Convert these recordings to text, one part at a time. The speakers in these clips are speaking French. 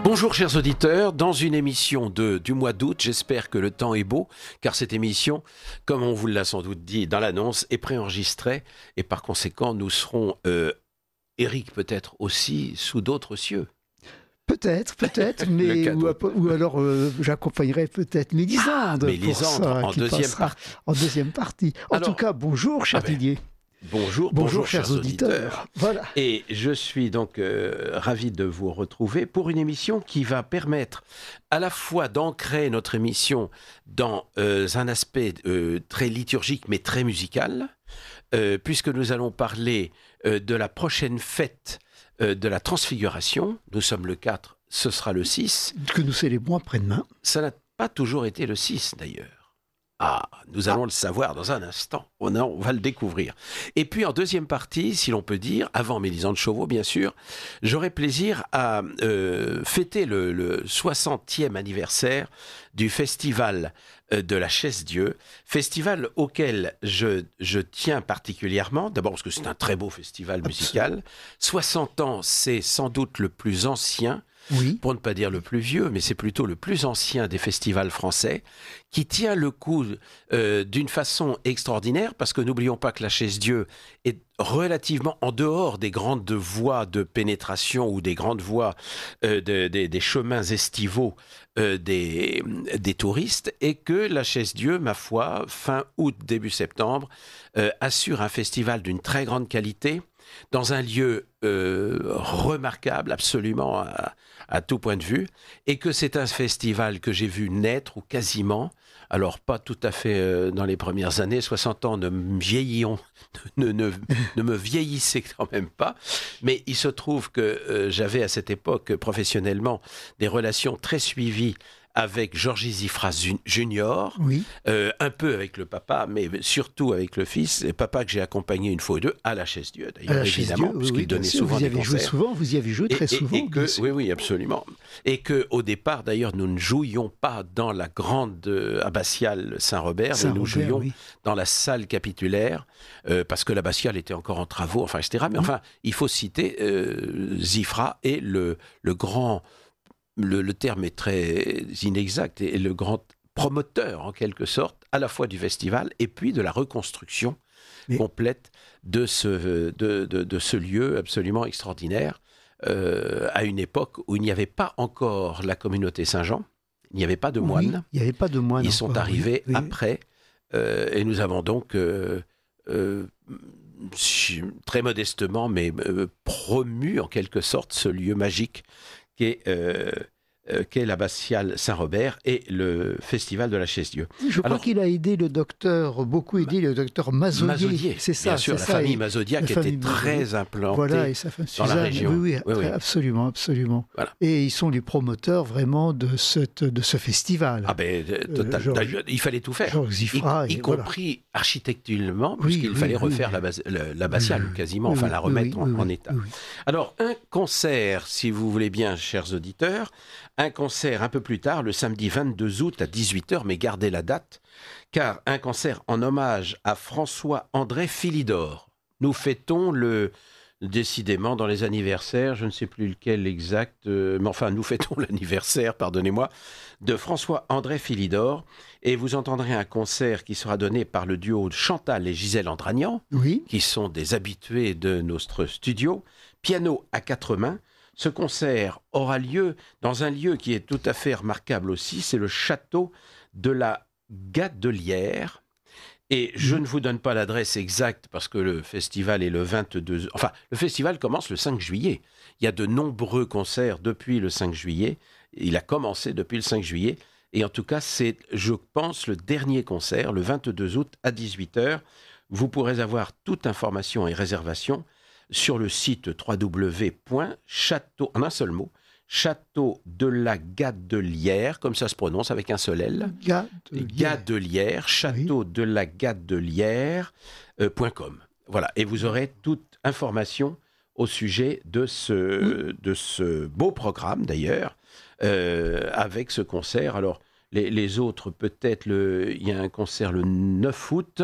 Bonjour chers auditeurs, dans une émission du mois d'août, j'espère que le temps est beau, car cette émission, comme on vous l'a sans doute dit dans l'annonce, est préenregistrée et par conséquent nous serons, Eric peut-être aussi, sous d'autres cieux. Peut-être, mais ou alors j'accompagnerai peut-être Mélisandre. Mélisandre en deuxième partie. En deuxième partie. En tout cas, bonjour cher Didier. Bonjour chers auditeurs. Voilà. Et je suis donc ravi de vous retrouver pour une émission qui va permettre à la fois d'ancrer notre émission dans un aspect très liturgique mais très musical, puisque nous allons parler de la prochaine fête de la Transfiguration. Nous sommes le 4, ce sera le 6. Que nous célébrons après-demain. Ça n'a pas toujours été le 6 d'ailleurs. Nous allons le savoir dans un instant. On va le découvrir. Et puis en deuxième partie, si l'on peut dire, avant Mélisandre Chauveau bien sûr, j'aurai plaisir à fêter le 60e anniversaire du festival de la Chaise-Dieu, festival auquel je tiens particulièrement, d'abord parce que c'est un très beau festival musical. 60 ans, c'est sans doute le plus ancien, pour ne pas dire le plus vieux, mais c'est plutôt le plus ancien des festivals français, qui tient le coup d'une façon extraordinaire, parce que n'oublions pas que la Chaise-Dieu est relativement en dehors des grandes voies de pénétration ou des grandes voies des chemins estivaux des touristes, et que la Chaise-Dieu, ma foi, fin août, début septembre, assure un festival d'une très grande qualité, dans un lieu remarquable, absolument à tout point de vue, et que c'est un festival que j'ai vu naître, ou quasiment, alors pas tout à fait dans les premières années, 60 ans ne me vieillissait quand même pas, mais il se trouve que j'avais à cette époque professionnellement des relations très suivies avec Georges Zifras Junior, un peu avec le papa, mais surtout avec le fils, et papa que j'ai accompagné une fois ou deux à la Chaise-Dieu, d'ailleurs, évidemment, puisqu'il donnait souvent des concerts. Vous y avez joué très souvent. Oui, absolument. Et qu'au départ, d'ailleurs, nous ne jouions pas dans la grande abbatiale Saint-Robert, mais nous jouions dans la salle capitulaire, parce que l'abbatiale était encore en travaux, enfin, etc. Mais enfin, il faut citer Zifras et le grand... Le terme est très inexact, et le grand promoteur, en quelque sorte, à la fois du festival et puis de la reconstruction complète de ce lieu absolument extraordinaire, à une époque où il n'y avait pas encore la communauté Saint-Jean, il n'y avait pas de moines. Il n'y avait pas de moines. Ils sont arrivés après, et nous avons donc... très modestement, mais promu en quelque sorte ce lieu magique qu'est l'abbatiale Saint-Robert et le festival de la Chaise-Dieu. Je crois qu'il a aidé beaucoup aidé le docteur Mazodier. C'est ça, bien sûr, la famille Mazodia qui était très implantée et sa femme dans la région. Oui, absolument. Voilà. Et ils sont les promoteurs vraiment de ce festival. Il fallait tout faire, y compris architecturalement, puisqu'il fallait refaire l'abbatiale quasiment, la remettre en état. Alors, un concert, si vous voulez bien, chers auditeurs, un concert un peu plus tard, le samedi 22 août à 18h, mais gardez la date, car un concert en hommage à François-André Philidor. Nous fêtons décidément dans les anniversaires, je ne sais plus lequel exact, mais enfin nous fêtons l'anniversaire, pardonnez-moi, de François-André Philidor, et vous entendrez un concert qui sera donné par le duo Chantal et Gisèle Andranian, qui sont des habitués de notre studio, piano à 4 mains. Ce concert aura lieu dans un lieu qui est tout à fait remarquable aussi, c'est le château de la Gadelière. Et je ne vous donne pas l'adresse exacte parce que le festival est le 22... Enfin, le festival commence le 5 juillet. Il y a de nombreux concerts depuis le 5 juillet. Il a commencé depuis le 5 juillet. Et en tout cas, c'est, je pense, le dernier concert, le 22 août à 18h. Vous pourrez avoir toute information et réservation sur le site www.château, en un seul mot, Château de la Gadelière, comme ça se prononce avec un seul L. Gadelière, château de la Gadelière.com. Voilà, et vous aurez toute information au sujet de ce beau programme d'ailleurs, avec ce concert. Alors, les autres, peut-être, il y a un concert le 9 août,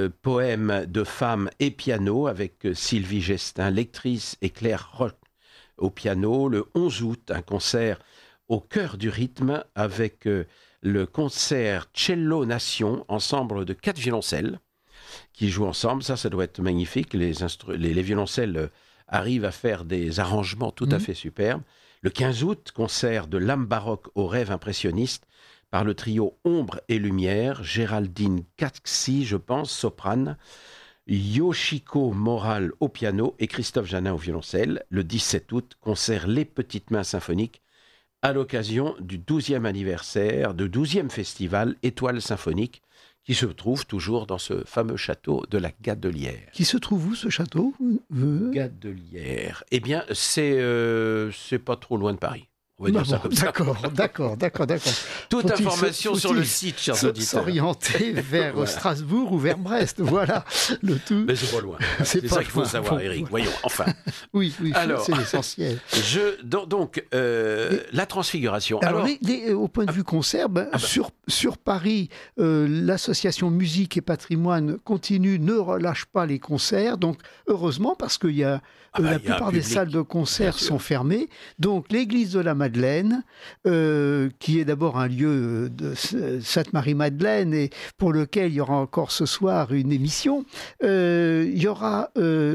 poème de femmes et piano avec Sylvie Gestin, lectrice, et Claire au piano. Le 11 août, un concert au cœur du rythme avec le concert Cello Nation, ensemble de 4 violoncelles qui jouent ensemble. Ça doit être magnifique. Les violoncelles arrivent à faire des arrangements tout à fait superbes. Le 15 août, concert de l'âme baroque au rêve impressionniste par le trio Ombre et Lumière, Géraldine Caxi, je pense, soprane, Yoshiko Moral au piano et Christophe Janin au violoncelle. Le 17 août, concert Les Petites Mains Symphoniques à l'occasion du 12e anniversaire, du 12e festival Étoile Symphonique, qui se trouve toujours dans ce fameux château de la Gadelière. Qui se trouve où, ce château Gadelière. Eh bien, c'est pas trop loin de Paris. On va dire ça comme ça. D'accord. Toute information sur le site, chers auditeurs. S'orienter vers Strasbourg ou vers Brest, voilà le tout. Mais c'est pas loin. C'est ça qu'il faut savoir, Eric. Voyons, enfin. Oui, alors, c'est l'essentiel. Donc, la Transfiguration. Alors au point de vue concert, sur Paris, l'association Musique et Patrimoine continue, ne relâche pas les concerts. Donc, heureusement, parce qu'il y a la plupart des salles de concert sont fermées. Donc, l'église de la Madeleine, qui est d'abord un lieu de Sainte-Marie-Madeleine et pour lequel il y aura encore ce soir une émission, il y aura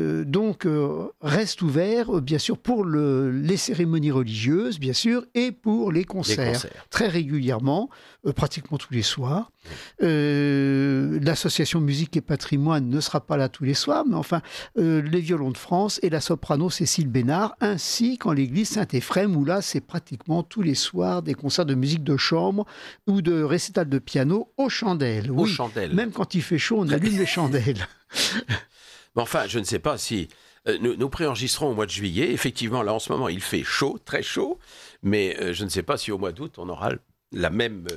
reste ouvert, bien sûr, pour les cérémonies religieuses, bien sûr, et pour les concerts. Très régulièrement, pratiquement tous les soirs. L'association Musique et Patrimoine ne sera pas là tous les soirs, mais enfin, les violons de France et la soprano Cécile Bénard, ainsi qu'en l'église Saint-Éphrem, où là, c'est pratiquement tous les soirs des concerts de musique de chambre ou de récital de piano aux chandelles. Aux chandelles. Même quand il fait chaud, on allume les chandelles. Mais enfin, je ne sais pas si... Nous préenregistrons au mois de juillet. Effectivement, là, en ce moment, il fait chaud, très chaud. Mais je ne sais pas si au mois d'août, on aura la même...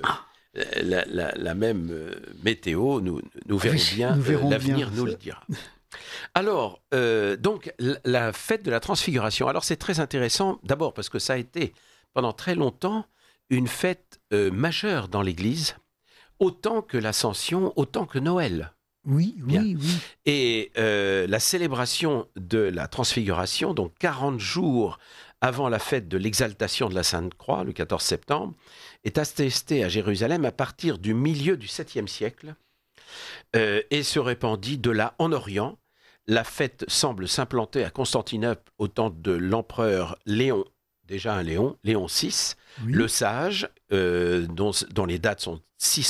La même météo, nous verrons bien, l'avenir nous le dira. Alors, donc, la fête de la Transfiguration. Alors, c'est très intéressant, d'abord parce que ça a été, pendant très longtemps, une fête majeure dans l'Église, autant que l'Ascension, autant que Noël. Oui. Et la célébration de la Transfiguration, donc 40 jours avant la fête de l'exaltation de la Sainte Croix, le 14 septembre, est attestée à Jérusalem à partir du milieu du 7e siècle et se répandit de là en Orient. La fête semble s'implanter à Constantinople au temps de l'empereur Léon, déjà un Léon VI, le Sage, dont les dates sont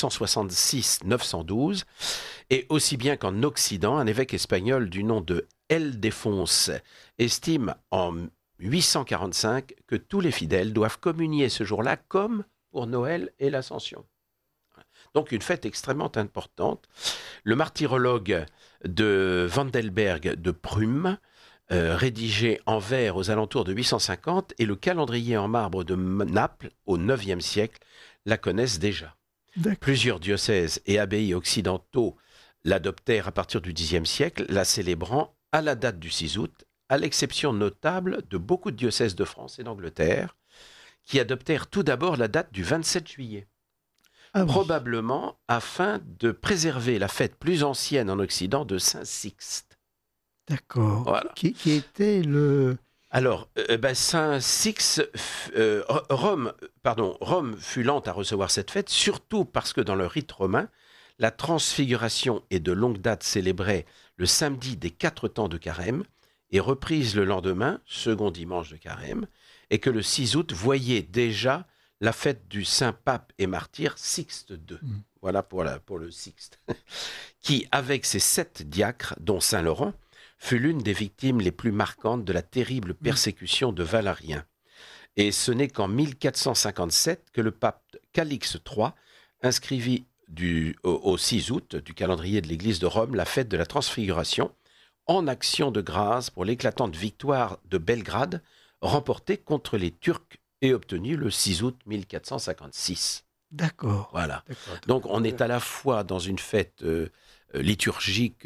666-912, et aussi bien qu'en Occident, un évêque espagnol du nom de Eldéfonse estime en 845 que tous les fidèles doivent communier ce jour-là comme pour Noël et l'Ascension. Donc une fête extrêmement importante. Le martyrologue de Wandelberg de Prüm, rédigé en vers aux alentours de 850, et le calendrier en marbre de Naples au IXe siècle la connaissent déjà. Plusieurs diocèses et abbayes occidentaux l'adoptèrent à partir du Xe siècle, la célébrant à la date du 6 août, à l'exception notable de beaucoup de diocèses de France et d'Angleterre, qui adoptèrent tout d'abord la date du 27 juillet. Probablement afin de préserver la fête plus ancienne en Occident de Saint-Sixte. D'accord. Voilà. Qui était le... Alors, Saint-Sixte, Rome fut lente à recevoir cette fête, surtout parce que dans le rite romain, la transfiguration est de longue date célébrée le samedi des 4 temps de carême, et reprise le lendemain, second dimanche de carême, et que le 6 août voyait déjà la fête du saint pape et martyr Sixte II. Voilà pour le Sixte. Qui, avec ses 7 diacres, dont saint Laurent, fut l'une des victimes les plus marquantes de la terrible persécution de Valérien. Et ce n'est qu'en 1457 que le pape Calix III inscrivit au 6 août du calendrier de l'Église de Rome la fête de la Transfiguration, en action de grâce pour l'éclatante victoire de Belgrade, remportée contre les Turcs et obtenue le 6 août 1456. D'accord. Voilà. Donc on est à la fois dans une fête liturgique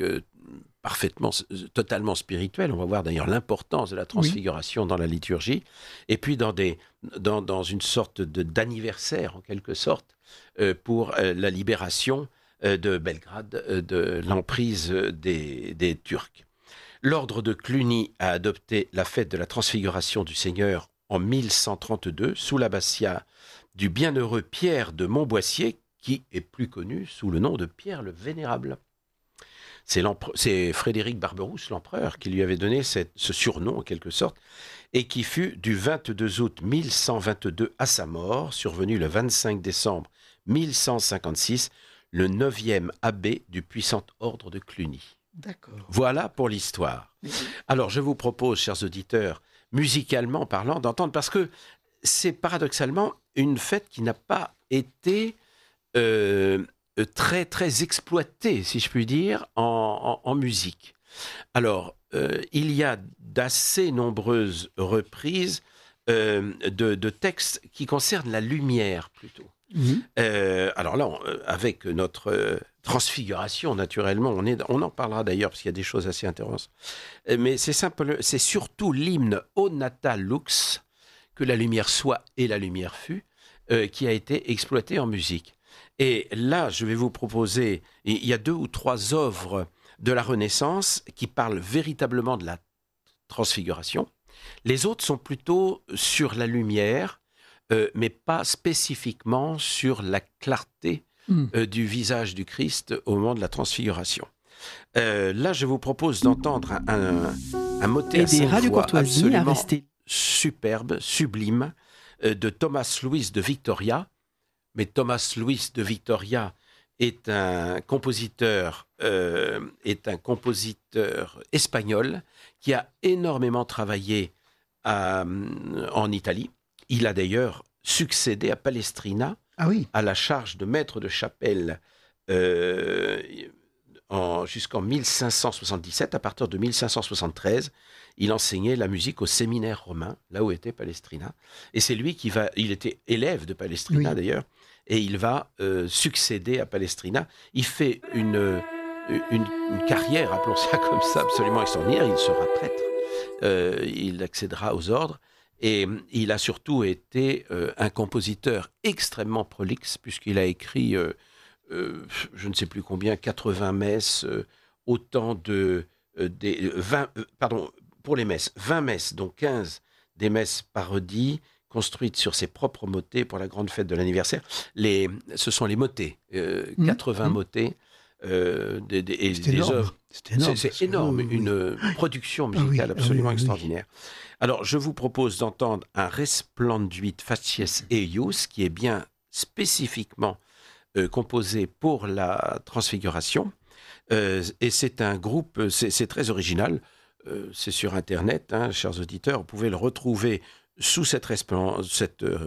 totalement spirituelle. On va voir d'ailleurs l'importance de la transfiguration dans la liturgie. Et puis dans une sorte d'anniversaire, en quelque sorte, pour la libération de Belgrade de l'emprise des Turcs. L'ordre de Cluny a adopté la fête de la Transfiguration du Seigneur en 1132 sous l'abbatiat du bienheureux Pierre de Montboissier, qui est plus connu sous le nom de Pierre le Vénérable. C'est Frédéric Barberousse, l'empereur, qui lui avait donné ce surnom en quelque sorte, et qui fut du 22 août 1122 à sa mort, survenu le 25 décembre 1156, le 9e abbé du puissant ordre de Cluny. D'accord. Voilà pour l'histoire. Alors je vous propose, chers auditeurs, musicalement parlant, d'entendre, parce que c'est paradoxalement une fête qui n'a pas été très très exploitée, si je puis dire, en musique. Alors, il y a d'assez nombreuses reprises de textes qui concernent la lumière plutôt. Alors là, avec notre transfiguration, naturellement, on en parlera d'ailleurs parce qu'il y a des choses assez intéressantes. Mais c'est surtout l'hymne O Nata Lux, que la lumière soit et la lumière fut, qui a été exploité en musique. Et là, je vais vous proposer, il y a 2 ou 3 œuvres de la Renaissance qui parlent véritablement de la transfiguration. Les autres sont plutôt sur la lumière, mais pas spécifiquement sur la clarté du visage du Christ au moment de la transfiguration. Là, je vous propose d'entendre un motet à 5 voix absolument superbe, sublime, de Thomas Louis de Victoria. Mais Thomas Louis de Victoria est un compositeur espagnol qui a énormément travaillé en Italie. Il a d'ailleurs succédé à Palestrina à la charge de maître de chapelle jusqu'en 1577. À partir de 1573, il enseignait la musique au séminaire romain, là où était Palestrina. Et c'est lui il était élève de Palestrina d'ailleurs, et il va succéder à Palestrina. Il fait une carrière, appelons ça comme ça, absolument extraordinaire. Il sera prêtre, il accédera aux ordres, et il a surtout été un compositeur extrêmement prolixe, puisqu'il a écrit, je ne sais plus combien, 80 messes, autant pour les messes, 20 messes, dont 15 des messes parodies, construites sur ses propres motets pour la grande fête de l'anniversaire. Ce sont les motets, 80 motets, des œuvres. C'est énorme, une production musicale absolument extraordinaire. Alors, je vous propose d'entendre un Resplenduit Facies Eius, qui est bien spécifiquement composé pour la Transfiguration. Et c'est un groupe, c'est très original. C'est sur Internet, chers auditeurs, vous pouvez le retrouver sous cette référence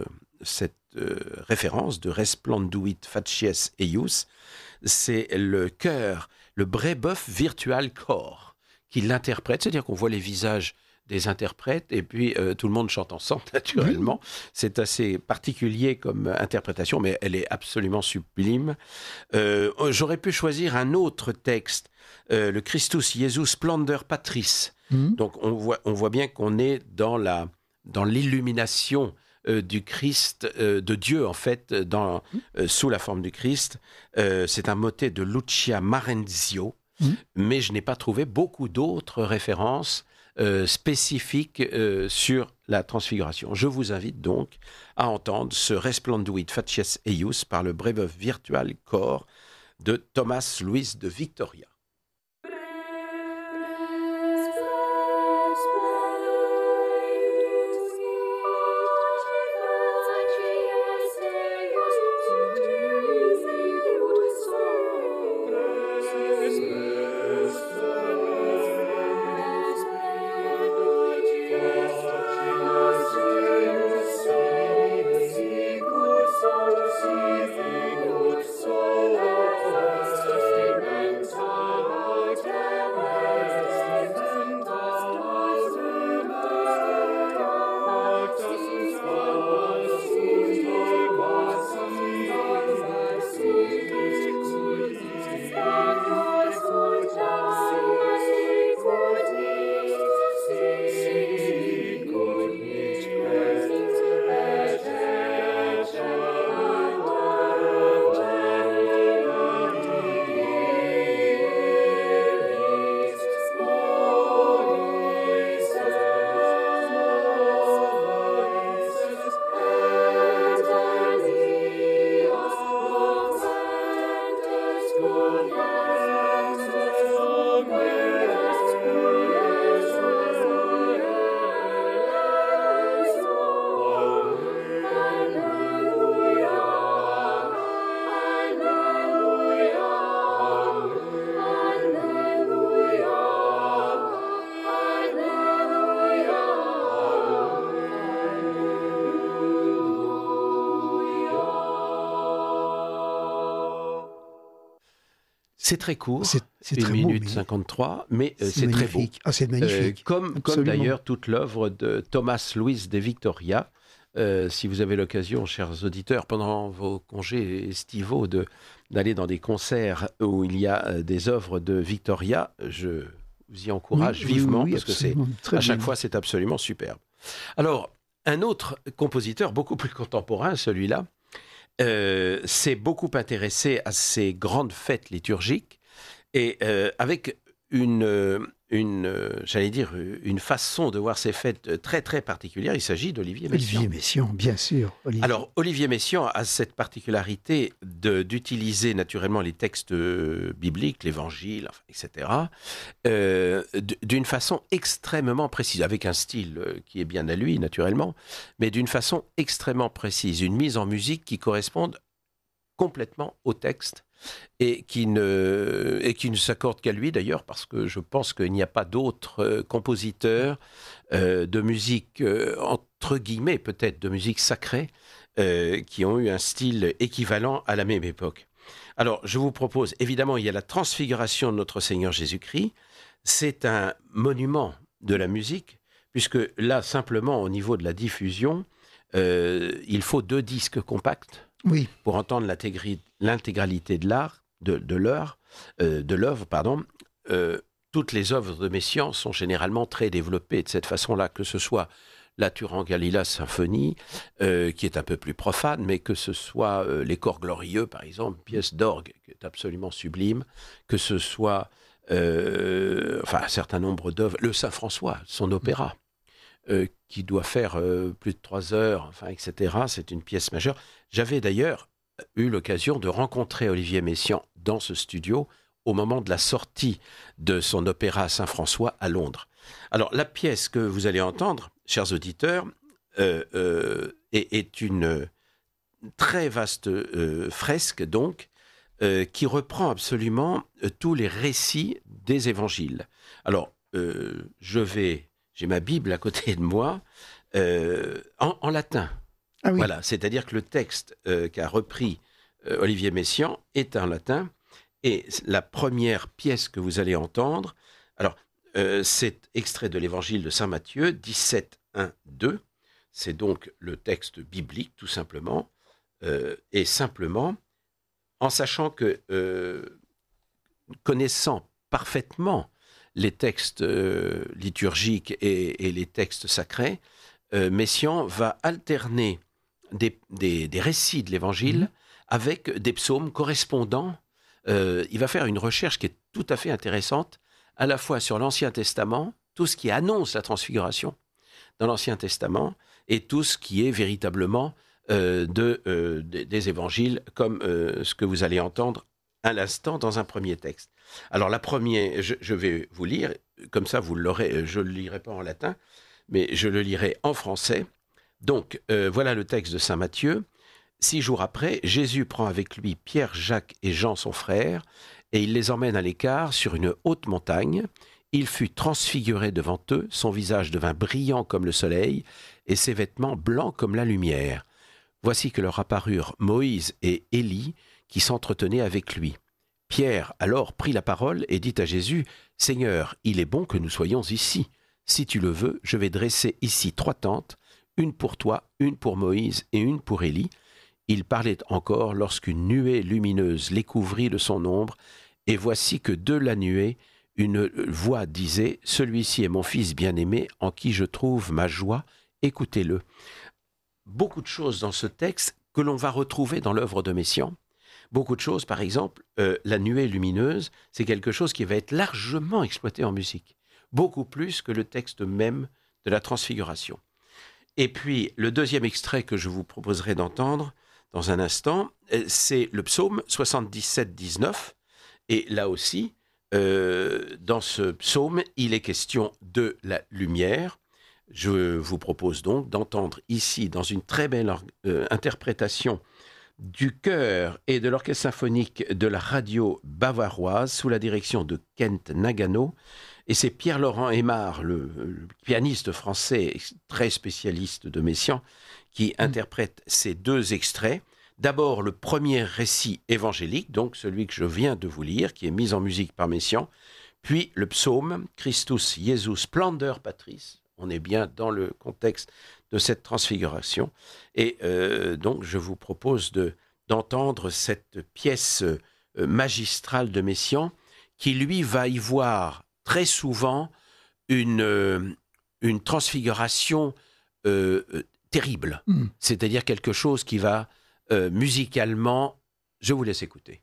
de Resplenduit Facies Eius. C'est le chœur, le Brébeuf Virtual Choir, qui l'interprète, c'est-à-dire qu'on voit les visages des interprètes et puis tout le monde chante ensemble, naturellement. C'est assez particulier comme interprétation, mais elle est absolument sublime. J'aurais pu choisir un autre texte, le Christus Jesus Splendor Patris. Donc on voit bien qu'on est dans l'illumination du Christ, de Dieu en fait, sous la forme du Christ. C'est un motet de Lucia Marenzio, mais je n'ai pas trouvé beaucoup d'autres références spécifiques sur la transfiguration. Je vous invite donc à entendre ce Resplenduit Facies Eius par le Brébeuf Virtual Choir de Thomas Louis de Victoria. Testamentum C'est très court, c'est 1 minute 53, mais c'est très beau. Ah, c'est magnifique. Comme d'ailleurs toute l'œuvre de Thomas Luis de Victoria. Si vous avez l'occasion, chers auditeurs, pendant vos congés estivaux, d'aller dans des concerts où il y a des œuvres de Victoria, je vous y encourage vivement, parce que à chaque fois, c'est absolument superbe. Alors, un autre compositeur, beaucoup plus contemporain, celui-là, s'est beaucoup intéressé à ces grandes fêtes liturgiques et avec j'allais dire, une façon de voir ces fêtes très, très particulière. Il s'agit d'Olivier Messiaen. Olivier Messiaen, bien sûr. Alors, Olivier Messiaen a cette particularité d'utiliser naturellement les textes bibliques, l'Évangile, etc., d'une façon extrêmement précise, avec un style qui est bien à lui, naturellement, mais d'une façon extrêmement précise. Une mise en musique qui corresponde complètement au texte et qui ne s'accorde qu'à lui d'ailleurs, parce que je pense qu'il n'y a pas d'autres compositeurs de musique, entre guillemets peut-être, de musique sacrée, qui ont eu un style équivalent à la même époque. Alors, je vous propose, évidemment, il y a la transfiguration de notre Seigneur Jésus-Christ. C'est un monument de la musique, puisque là, simplement, au niveau de la diffusion, il faut 2 disques compacts pour entendre l'intégralité de l'œuvre. Toutes les œuvres de Messiaen sont généralement très développées de cette façon-là, que ce soit la Turangalila symphonie, qui est un peu plus profane, mais que ce soit les Chors glorieux, par exemple, pièce d'orgue, qui est absolument sublime, que ce soit un certain nombre d'œuvres, le Saint-François, son opéra, qui doit faire plus de 3 heures, etc. C'est une pièce majeure. J'avais d'ailleurs eu l'occasion de rencontrer Olivier Messiaen dans ce studio au moment de la sortie de son opéra Saint-François à Londres. Alors, la pièce que vous allez entendre, chers auditeurs, est une très vaste fresque, donc, qui reprend absolument tous les récits des évangiles. Alors, j'ai ma Bible à côté de moi, en latin. Ah oui. Voilà, c'est-à-dire que le texte qu'a repris Olivier Messiaen est en latin, et la première pièce que vous allez entendre, alors, c'est extrait de l'évangile de Saint Matthieu, 17, 1, 2, c'est donc le texte biblique, tout simplement, et simplement, en sachant que, connaissant parfaitement les textes liturgiques et les textes sacrés, Messiaen va alterner des récits de l'Évangile avec des psaumes correspondants. Il va faire une recherche qui est tout à fait intéressante, à la fois sur l'Ancien Testament, tout ce qui annonce la transfiguration dans l'Ancien Testament, et tout ce qui est véritablement des évangiles, comme ce que vous allez entendre à l'instant dans un premier texte. Alors la première, je vais vous lire, comme ça vous l'aurez, je ne le lirai pas en latin, mais je le lirai en français. Donc, voilà le texte de Saint Matthieu. 6 jours après, Jésus prend avec lui Pierre, Jacques et Jean, son frère, et il les emmène à l'écart sur une haute montagne. Il fut transfiguré devant eux, son visage devint brillant comme le soleil, et ses vêtements blancs comme la lumière. Voici que leur apparurent Moïse et Élie, qui s'entretenaient avec lui. Pierre alors prit la parole et dit à Jésus, « Seigneur, il est bon que nous soyons ici. Si tu le veux, je vais dresser ici 3 tentes, une pour toi, une pour Moïse et une pour Élie. » Il parlait encore lorsqu'une nuée lumineuse les couvrit de son ombre, et voici que de la nuée, une voix disait « Celui-ci est mon fils bien-aimé, en qui je trouve ma joie, écoutez-le. » Beaucoup de choses dans ce texte que l'on va retrouver dans l'œuvre de Messiaen. Beaucoup de choses, par exemple, la nuée lumineuse, c'est quelque chose qui va être largement exploité en musique, beaucoup plus que le texte même de la Transfiguration. Et puis, le deuxième extrait que je vous proposerai d'entendre dans un instant, c'est le psaume 77-19. Et là aussi, dans ce psaume, il est question de la lumière. Je vous propose donc d'entendre ici, dans une très belle interprétation du chœur et de l'orchestre symphonique de la radio bavaroise, sous la direction de Kent Nagano. Et c'est Pierre-Laurent Aymar, le pianiste français très spécialiste de Messiaen, qui interprète ces 2 extraits. D'abord, le premier récit évangélique, donc celui que je viens de vous lire, qui est mis en musique par Messiaen, puis le psaume « Christus Jesus Splendor Patris ». On est bien dans le contexte de cette transfiguration. Et donc, je vous propose d'entendre cette pièce magistrale de Messiaen, qui, lui, va y voir très souvent une transfiguration terrible. C'est-à-dire quelque chose qui va musicalement... Je vous laisse écouter.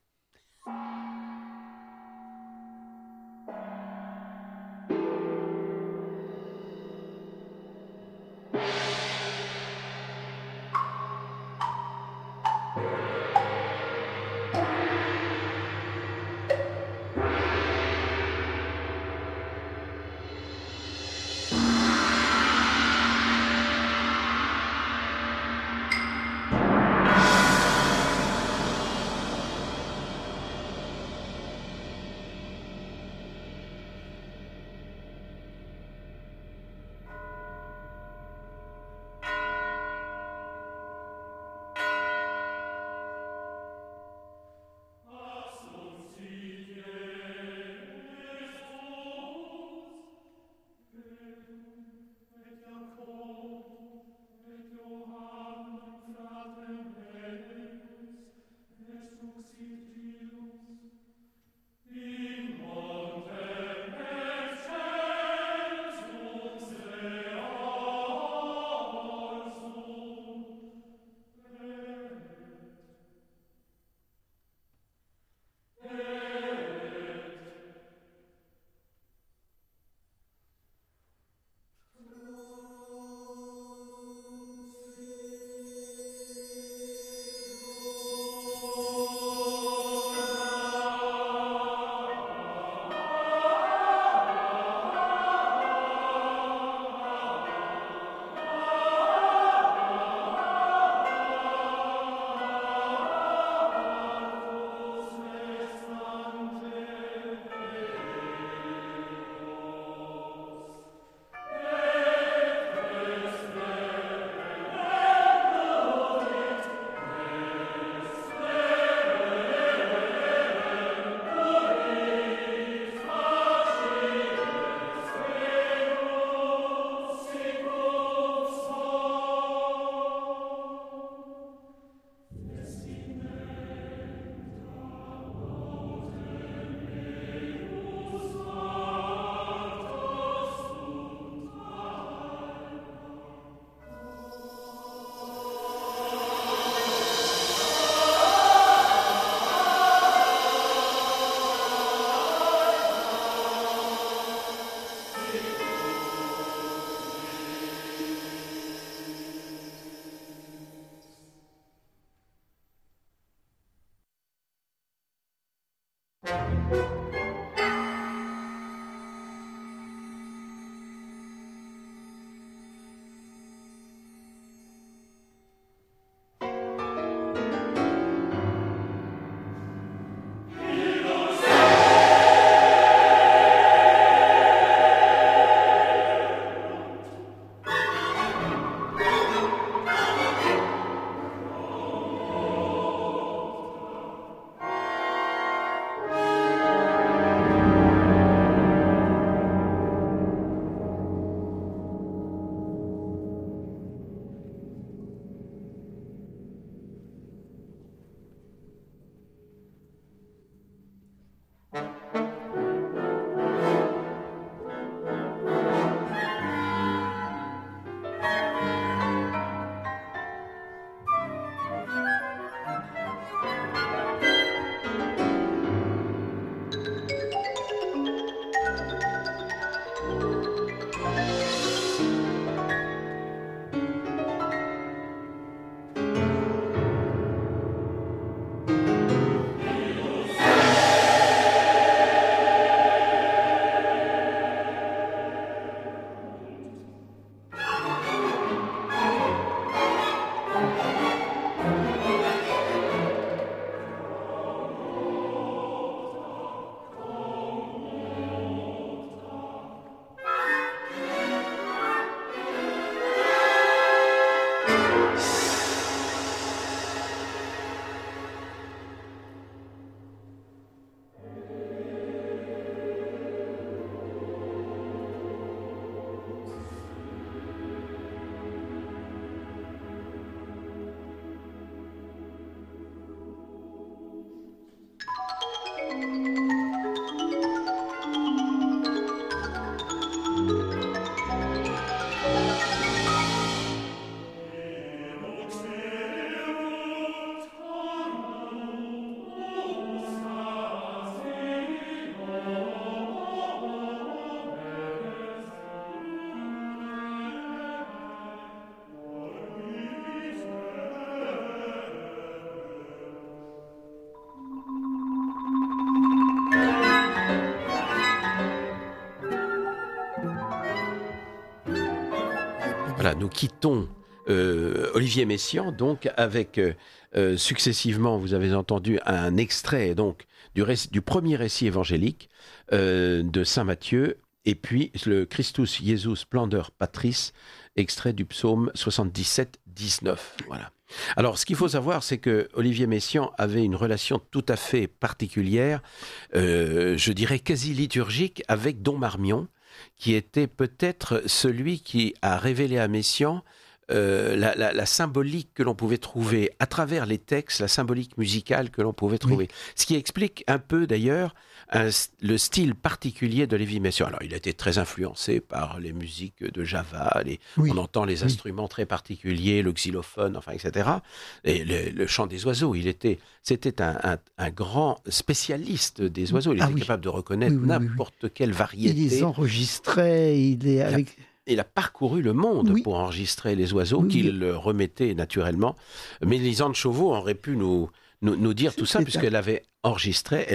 nous quittons Olivier Messiaen, donc avec successivement, vous avez entendu un extrait donc du premier récit évangélique de Saint Matthieu, et puis le Christus Jesus Splendor Patris, extrait du psaume 77-19. Voilà. Alors, ce qu'il faut savoir, c'est que Olivier Messiaen avait une relation tout à fait particulière, je dirais quasi liturgique, avec Dom Marmion, qui était peut-être celui qui a révélé à Messiaen la symbolique que l'on pouvait trouver à travers les textes, la symbolique musicale que l'on pouvait trouver. Oui. Ce qui explique un peu d'ailleurs le style particulier d'Olivier Messiaen. Alors, il a été très influencé par les musiques de Java, on entend les instruments très particuliers, le xylophone, enfin, etc. Et le chant des oiseaux, c'était un grand spécialiste des oiseaux. Il était capable de reconnaître n'importe quelle variété. Il les enregistrait, Il a parcouru le monde pour enregistrer les oiseaux qu'il remettait naturellement. Mais Lisande Chauveau aurait pu nous dire tout ça, puisqu'elle avait enregistré,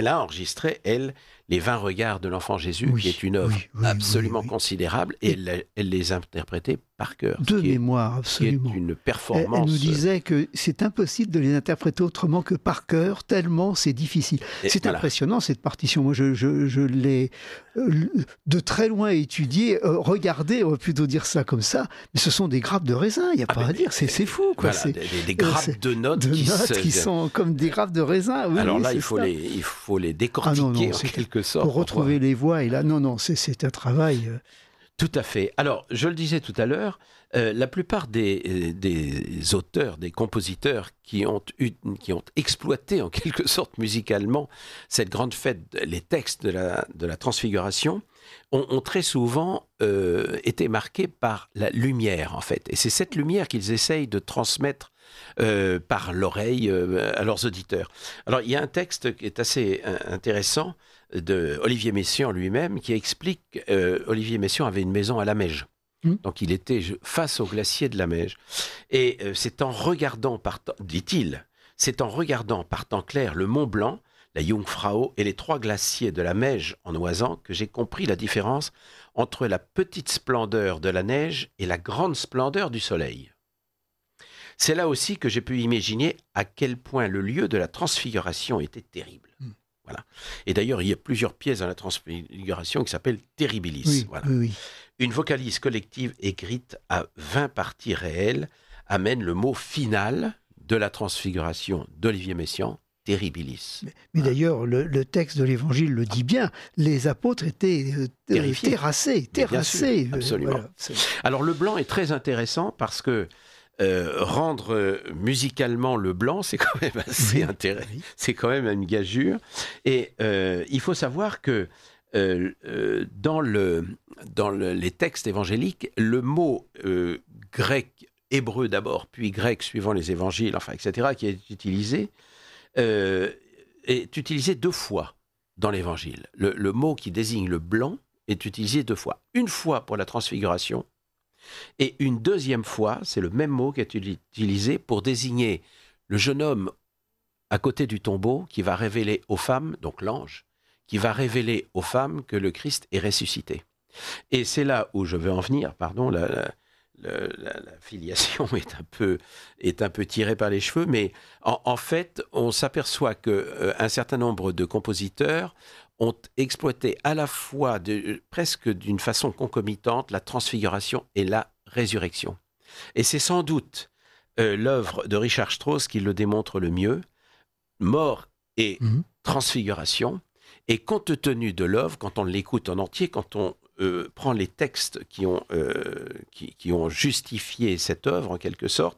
les 20 regards de l'enfant Jésus, qui est une œuvre absolument considérable, et elle les interprétait par cœur. De mémoire, absolument. Qui est une performance. Elle nous disait que c'est impossible de les interpréter autrement que par cœur, tellement c'est difficile. C'est impressionnant, cette partition. Moi, je l'ai de très loin étudiée, regardée, on va plutôt dire ça comme ça, mais ce sont des grappes de raisin, il n'y a pas à dire, c'est fou. Quoi. Voilà, des grappes de notes qui sont comme des grappes de raisin. Alors là, il faut les décortiquer en quelque sorte. Pour retrouver les voix, et là, c'est un travail... Tout à fait. Alors, je le disais tout à l'heure, la plupart des auteurs, des compositeurs qui ont exploité en quelque sorte musicalement cette grande fête, les textes de la Transfiguration, ont très souvent été marqués par la lumière, en fait. Et c'est cette lumière qu'ils essayent de transmettre par l'oreille à leurs auditeurs. Alors, il y a un texte qui est assez intéressant de Olivier Messiaen lui-même, qui explique Olivier Messiaen avait une maison à La Meige. Donc il était face au glacier de La Meige. Et c'est en regardant, dit-il, c'est en regardant par temps clair le Mont Blanc, la Jungfrau et les 3 glaciers de La Meige en oisant que j'ai compris la différence entre la petite splendeur de la neige et la grande splendeur du soleil. C'est là aussi que j'ai pu imaginer à quel point le lieu de la transfiguration était terrible. Voilà. Et d'ailleurs, il y a plusieurs pièces dans la Transfiguration qui s'appellent Terribilis. Voilà. Une vocalise collective écrite à 20 parties réelles amène le mot final de la Transfiguration d'Olivier Messiaen, Terribilis. Mais d'ailleurs, le texte de l'Évangile le dit bien, les apôtres étaient terrassés. Absolument. Voilà. Alors le blanc est très intéressant parce que rendre musicalement le blanc, c'est quand même assez intéressant. C'est quand même une gageure. Et il faut savoir que dans les textes évangéliques, le mot grec, hébreu d'abord, puis grec suivant les évangiles, enfin, etc., qui est utilisé 2 fois dans l'évangile. Le mot qui désigne le blanc est utilisé 2 fois. Une fois pour la transfiguration, et une deuxième fois, c'est le même mot qui est utilisé pour désigner le jeune homme à côté du tombeau qui va révéler aux femmes, donc l'ange, qui va révéler aux femmes que le Christ est ressuscité. Et c'est là où je veux en venir, pardon, la filiation est un peu tirée par les cheveux, mais en fait, on s'aperçoit qu'un certain nombre de compositeurs ont exploité à la fois, presque d'une façon concomitante, la transfiguration et la résurrection. Et c'est sans doute l'œuvre de Richard Strauss qui le démontre le mieux, mort et transfiguration. Et compte tenu de l'œuvre, quand on l'écoute en entier, quand on prend les textes qui ont justifié cette œuvre en quelque sorte,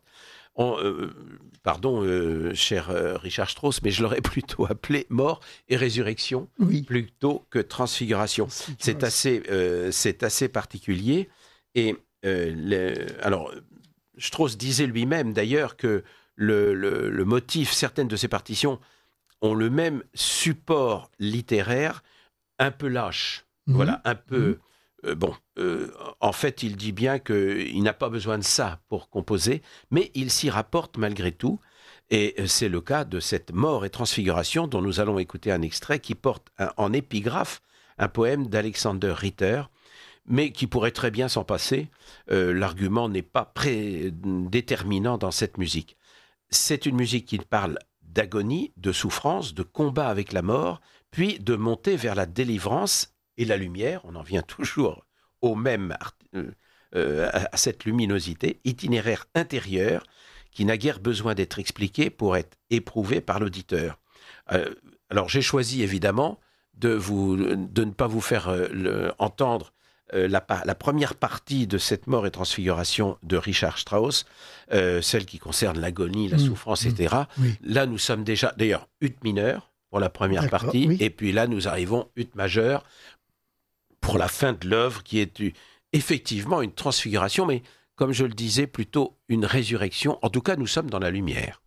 cher Richard Strauss, mais je l'aurais plutôt appelé mort et résurrection plutôt que transfiguration. C'est assez particulier. Et alors, Strauss disait lui-même d'ailleurs que le motif, certaines de ses partitions ont le même support littéraire un peu lâche. Voilà, un peu... en fait, il dit bien qu'il n'a pas besoin de ça pour composer, mais il s'y rapporte malgré tout. Et c'est le cas de cette mort et transfiguration dont nous allons écouter un extrait qui porte en épigraphe un poème d'Alexander Ritter, mais qui pourrait très bien s'en passer. L'argument n'est pas déterminant dans cette musique. C'est une musique qui parle d'agonie, de souffrance, de combat avec la mort, puis de montée vers la délivrance et la lumière. On en vient toujours au même, à cette luminosité, itinéraire intérieur qui n'a guère besoin d'être expliqué pour être éprouvé par l'auditeur. Alors j'ai choisi évidemment de ne pas vous faire entendre la première partie de cette mort et transfiguration de Richard Strauss, celle qui concerne l'agonie, la souffrance, etc. Oui. Là, nous sommes déjà, d'ailleurs, ut mineur pour la première partie, oui. Et puis là, nous arrivons ut majeur pour la fin de l'œuvre, qui est effectivement une transfiguration, mais comme je le disais, plutôt une résurrection. En tout cas, nous sommes dans la lumière.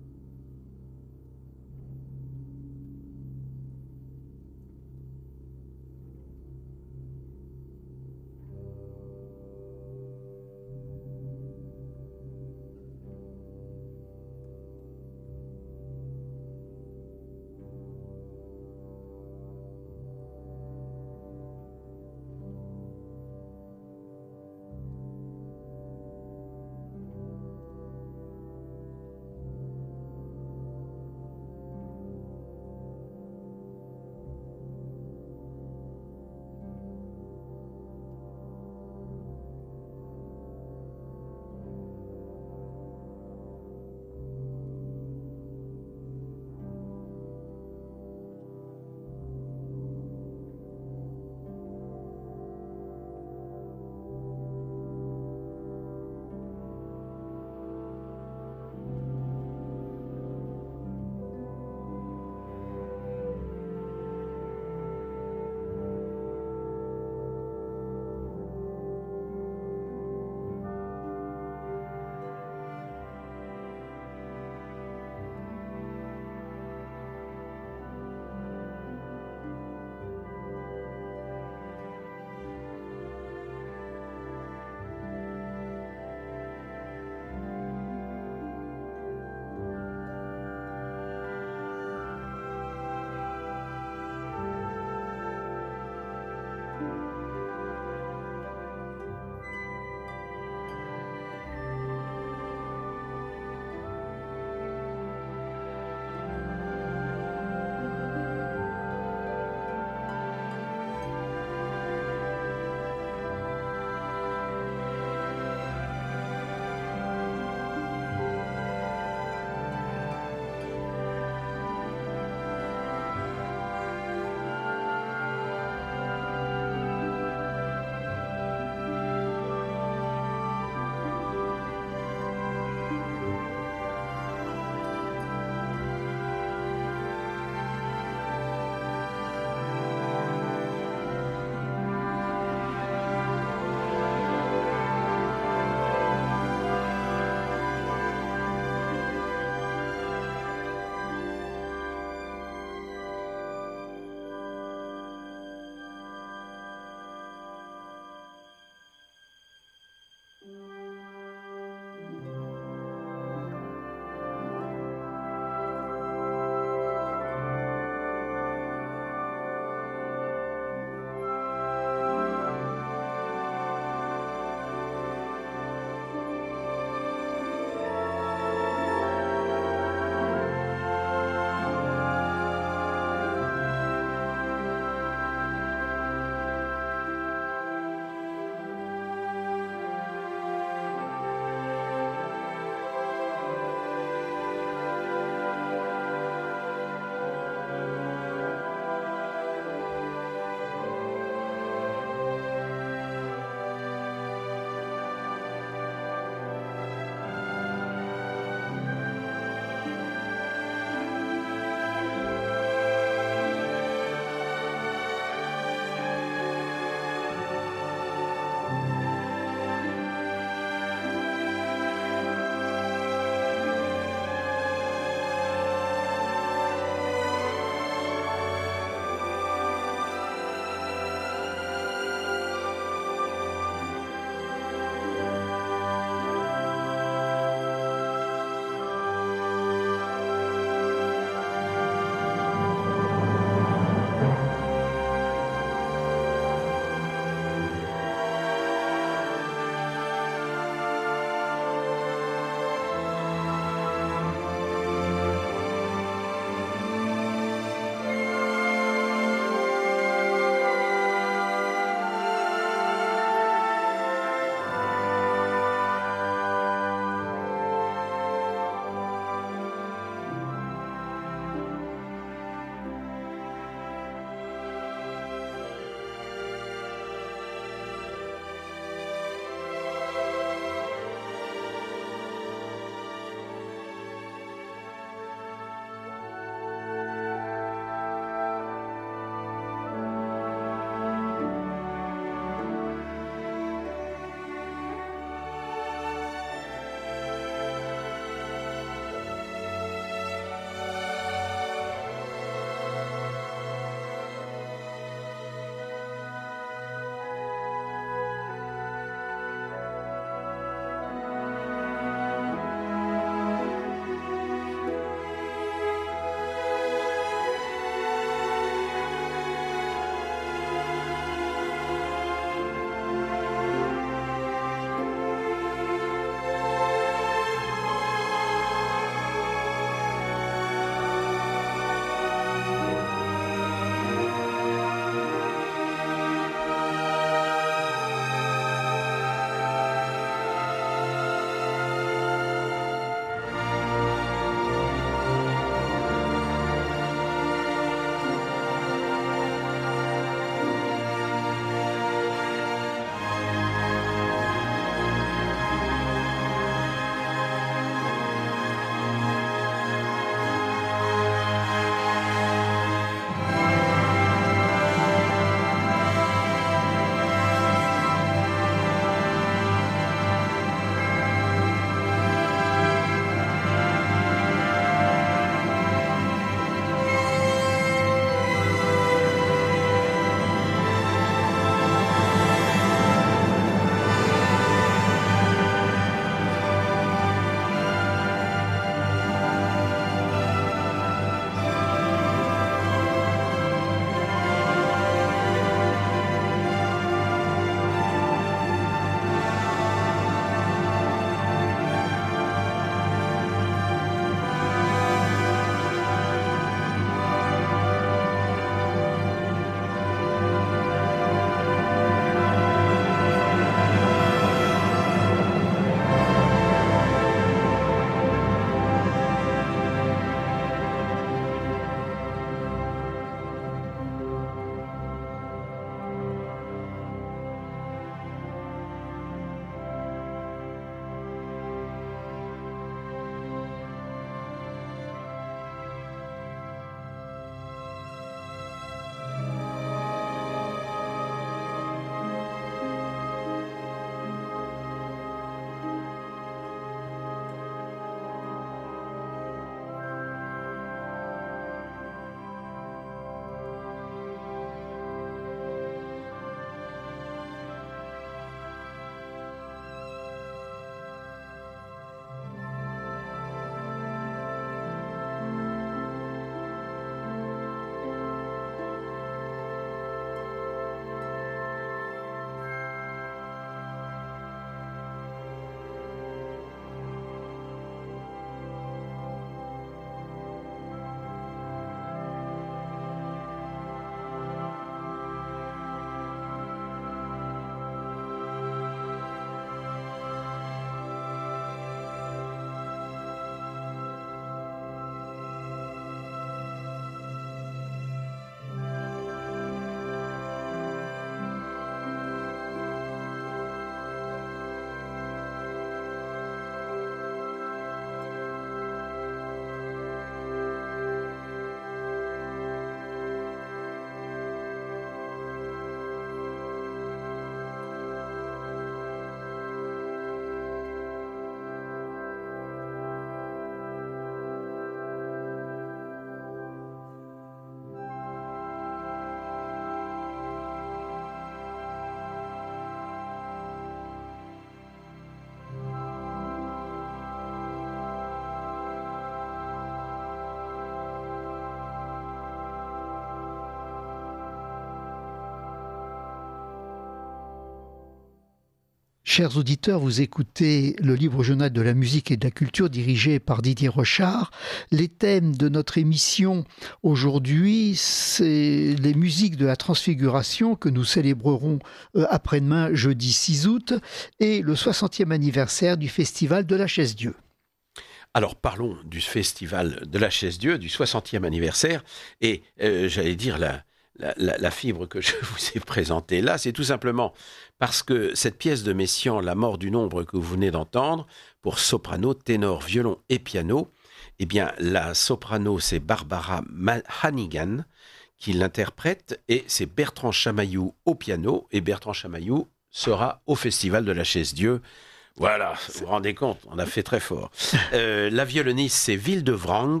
Chers auditeurs, vous écoutez le Livre Journal de la musique et de la culture dirigé par Didier Rochard. Les thèmes de notre émission aujourd'hui, c'est les musiques de la Transfiguration que nous célébrerons après-demain, jeudi 6 août, et le 60e anniversaire du Festival de la Chaise-Dieu. Alors parlons du Festival de la Chaise-Dieu, du 60e anniversaire, et j'allais dire la fibre que je vous ai présentée là, c'est tout simplement parce que cette pièce de Messiaen, La mort du nombre que vous venez d'entendre, pour soprano, ténor, violon et piano, eh bien la soprano c'est Barbara Hannigan qui l'interprète et c'est Bertrand Chamaillou au piano, et Bertrand Chamaillou sera au Festival de la Chaise-Dieu. Voilà, vous vous rendez compte, on a fait très fort. La violoniste c'est Vilde Frank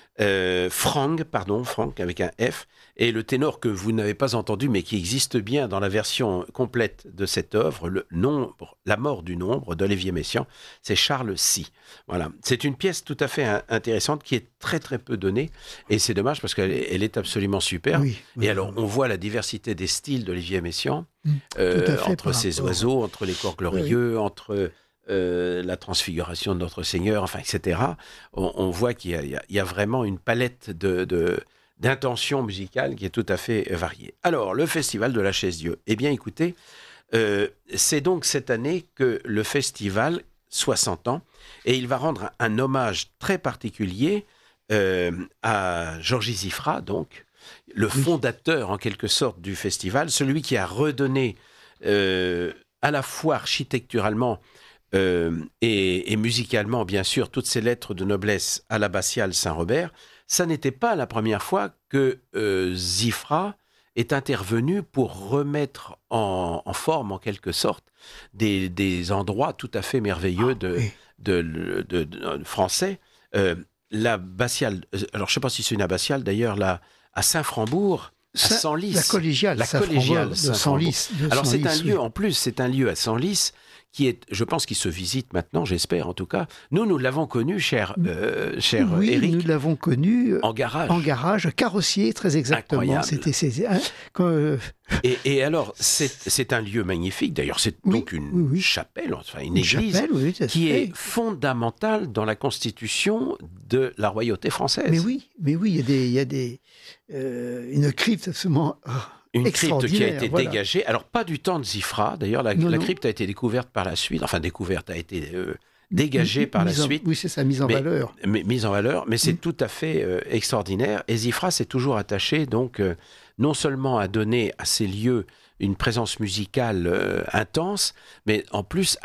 avec un F, et le ténor que vous n'avez pas entendu mais qui existe bien dans la version complète de cette œuvre, La mort du nombre d'Olivier Messiaen, c'est Charles Sy. Voilà, c'est une pièce tout à fait intéressante qui est très très peu donnée, et c'est dommage parce qu'elle est absolument superbe. Oui, et alors on voit la diversité des styles d'Olivier Messiaen, entre ses oiseaux, entre les corps glorieux, entre la transfiguration de notre Seigneur, enfin, etc. On voit qu'il y a vraiment une palette d'intentions musicales qui est tout à fait variée. Alors, le Festival de la Chaise-Dieu. Eh bien, écoutez, c'est donc cette année que le festival, 60 ans, et il va rendre un hommage très particulier à Georges Izifra, donc, le fondateur, en quelque sorte, du festival, celui qui a redonné à la fois architecturalement et musicalement, bien sûr, toutes ces lettres de noblesse à l'abbatiale Saint-Robert. Ça n'était pas la première fois que Zifra est intervenu pour remettre en forme, en quelque sorte, des endroits tout à fait merveilleux de français. L'abbatiale, alors je ne sais pas si c'est une abbatiale, d'ailleurs, là, à Saint-Frambourg, à Senlis. La collégiale de Senlis. Alors c'est un lieu, en plus, c'est un lieu à Senlis qui est, je pense, qui se visite maintenant, j'espère en tout cas. Nous l'avons connu, cher oui, Éric. Nous l'avons connu en garage. En garage, carrossier, très exactement. Incroyable. Et alors, c'est un lieu magnifique. D'ailleurs, c'est donc une chapelle, enfin une église, qui est fondamentale dans la constitution de la royauté française. Mais oui, il y a une crypte absolument... Une crypte qui a été dégagée, alors pas du temps de Zifra, d'ailleurs la crypte a été découverte par la suite, a été dégagée par la suite. Oui, c'est ça, mise en valeur. Mise en valeur, mais c'est tout à fait extraordinaire. Et Zifra s'est toujours attaché, donc, non seulement à donner à ces lieux une présence musicale intense, mais en plus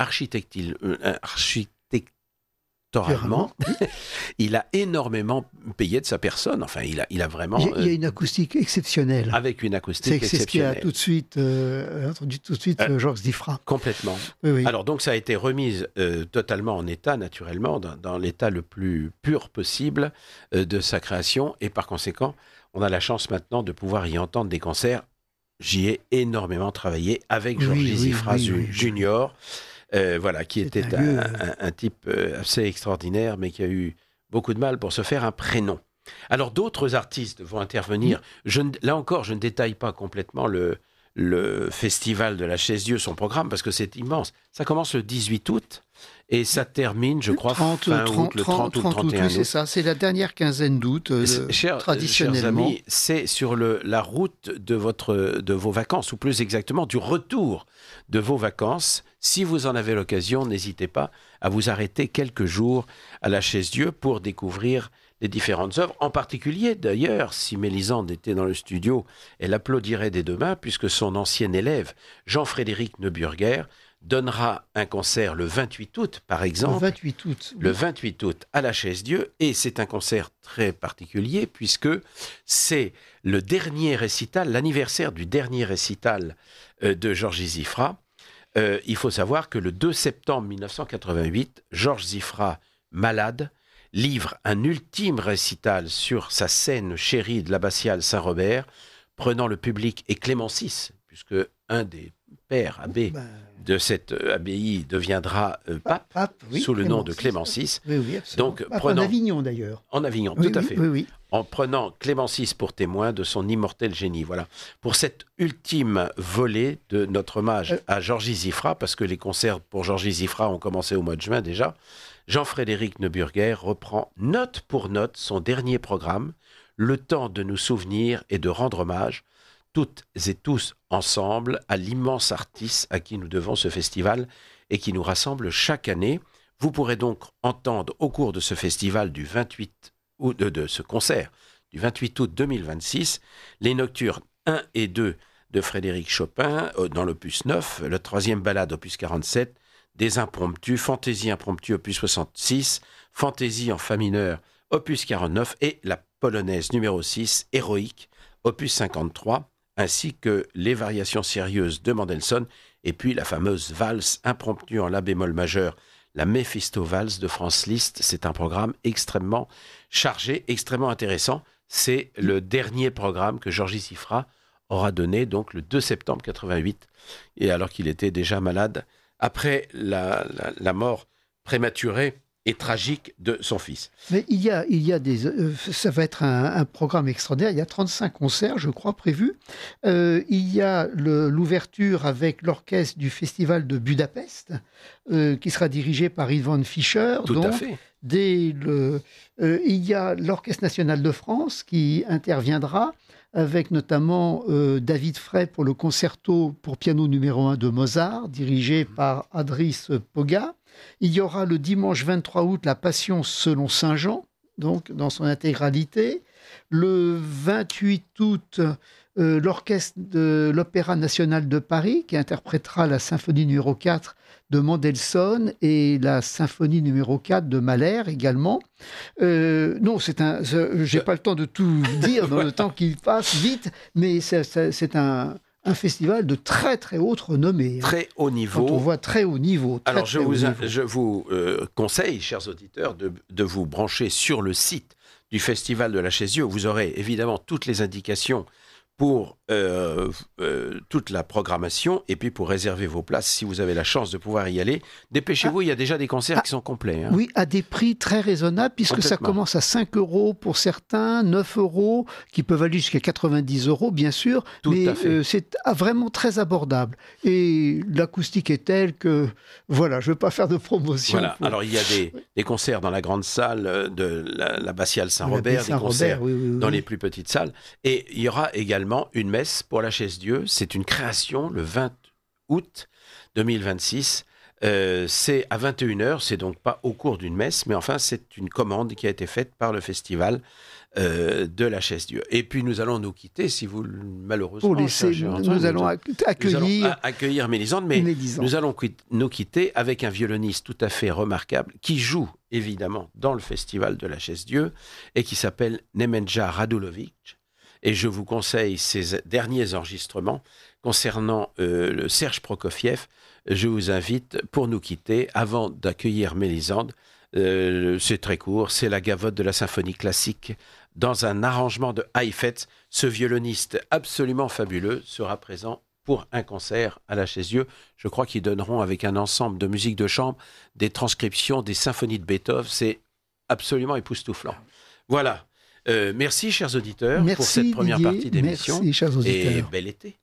il a énormément payé de sa personne. Enfin, il a vraiment... Il y a une acoustique exceptionnelle. Avec une acoustique exceptionnelle. C'est ce qui a tout de suite entendu Georges Zifra. Complètement. Oui. Alors donc ça a été remis totalement en état, naturellement, dans l'état le plus pur possible de sa création. Et par conséquent, on a la chance maintenant de pouvoir y entendre des concerts. J'y ai énormément travaillé avec Georges Zifra Junior. Qui était un type assez extraordinaire, mais qui a eu beaucoup de mal pour se faire un prénom. Alors, d'autres artistes vont intervenir. Là encore, je ne détaille pas complètement le Festival de la Chaise-Dieu, son programme, parce que c'est immense. Ça commence le 18 août et ça termine, je crois, fin août, le 30 ou le 31 août. C'est ça, c'est la dernière quinzaine d'août, traditionnellement. Chers amis, c'est sur la route de vos vacances, ou plus exactement, du retour de vos vacances. Si vous en avez l'occasion, n'hésitez pas à vous arrêter quelques jours à la Chaise-Dieu pour découvrir les différentes œuvres. En particulier, d'ailleurs, si Mélisande était dans le studio, elle applaudirait des deux mains, puisque son ancien élève, Jean-Frédéric Neuburger, donnera un concert le 28 août, par exemple. Le 28 août. Le 28 août à la Chaise-Dieu. Et c'est un concert très particulier, puisque c'est le dernier récital, l'anniversaire du dernier récital de Georges Zifra. Il faut savoir que le 2 septembre 1988, Georges Zifra, malade, livre un ultime récital sur sa scène chérie de l'abbatiale Saint-Robert, prenant le public et Clément VI, puisque un des pères abbés de cette abbaye deviendra pape sous le nom de Clément VI. Oui, donc, en Avignon d'ailleurs. En Avignon, tout à fait. Oui. En prenant Clément VI pour témoin de son immortel génie. Voilà. Pour cette ultime volée de notre hommage à Georgie Ziffra, parce que les concerts pour Georgie Ziffra ont commencé au mois de juin déjà, Jean-Frédéric Neuburger reprend note pour note son dernier programme, le temps de nous souvenir et de rendre hommage, toutes et tous ensemble, à l'immense artiste à qui nous devons ce festival et qui nous rassemble chaque année. Vous pourrez donc entendre au cours de ce festival du 28 août, de ce concert du 28 août 2026, les nocturnes 1 et 2 de Frédéric Chopin dans l'opus 9, le troisième ballade opus 47, des impromptus, fantaisie impromptue opus 66, fantaisie en fa mineur opus 49 et la polonaise numéro 6, héroïque, opus 53, ainsi que les variations sérieuses de Mendelssohn et puis la fameuse valse impromptue en la bémol majeur, la Mephisto Valse de Franz Liszt. C'est un programme extrêmement chargé, extrêmement intéressant. C'est le dernier programme que Georgie Ziffra aura donné, donc le 2 septembre 88, et alors qu'il était déjà malade, après la mort prématurée et tragique de son fils. Mais il y a ça va être un programme extraordinaire. Il y a 35 concerts, je crois, prévus. Il y a l'ouverture avec l'orchestre du Festival de Budapest, qui sera dirigé par Ivan Fischer. Tout à fait. Il y a l'Orchestre national de France qui interviendra, avec notamment David Frey pour le concerto pour piano numéro 1 de Mozart, dirigé par Adris Poga. Il y aura le dimanche 23 août la Passion selon Saint Jean, donc dans son intégralité. Le 28 août, l'orchestre de l'Opéra national de Paris qui interprétera la symphonie numéro 4 de Mendelssohn et la symphonie numéro 4 de Mahler également. Non, j'ai pas le temps de tout dire dans le temps qui passe vite, mais c'est un festival de très très haute renommée. Très haut niveau. Quand on voit très haut niveau. Alors je vous conseille, chers auditeurs, de vous brancher sur le site du Festival de la Chaise-Dieu. Vous aurez évidemment toutes les indications pour toute la programmation et puis pour réserver vos places si vous avez la chance de pouvoir y aller. Dépêchez-vous, il y a déjà des concerts qui sont complets. Oui, à des prix très raisonnables puisque ça commence à 5 € pour certains, 9 €, qui peuvent aller jusqu'à 90 € bien sûr, mais c'est vraiment très abordable. Et l'acoustique est telle que, voilà, je ne veux pas faire de promotion. Voilà, alors il y a des concerts dans la grande salle de l'abbatiale Saint-Robert, des concerts dans les plus petites salles, et il y aura également une messe pour la Chaise-Dieu. C'est une création le 20 août 2026. C'est à 21h, c'est donc pas au cours d'une messe, mais enfin c'est une commande qui a été faite par le festival de la Chaise-Dieu. Et puis nous allons nous quitter, si vous malheureusement... nous allons accueillir Mélisande, mais nous allons nous quitter avec un violoniste tout à fait remarquable qui joue évidemment dans le festival de la Chaise-Dieu et qui s'appelle Nemenja Radulovic. Et je vous conseille ces derniers enregistrements concernant le Serge Prokofiev. Je vous invite, pour nous quitter, avant d'accueillir Mélisande, c'est très court, c'est la gavotte de la symphonie classique dans un arrangement de Heifetz. Ce violoniste absolument fabuleux sera présent pour un concert à la Chaise-Dieu. Je crois qu'ils donneront avec un ensemble de musique de chambre des transcriptions des symphonies de Beethoven. C'est absolument époustouflant. Voilà. Merci, chers auditeurs, pour cette première partie d'émission. Merci, chers auditeurs. Et bel été.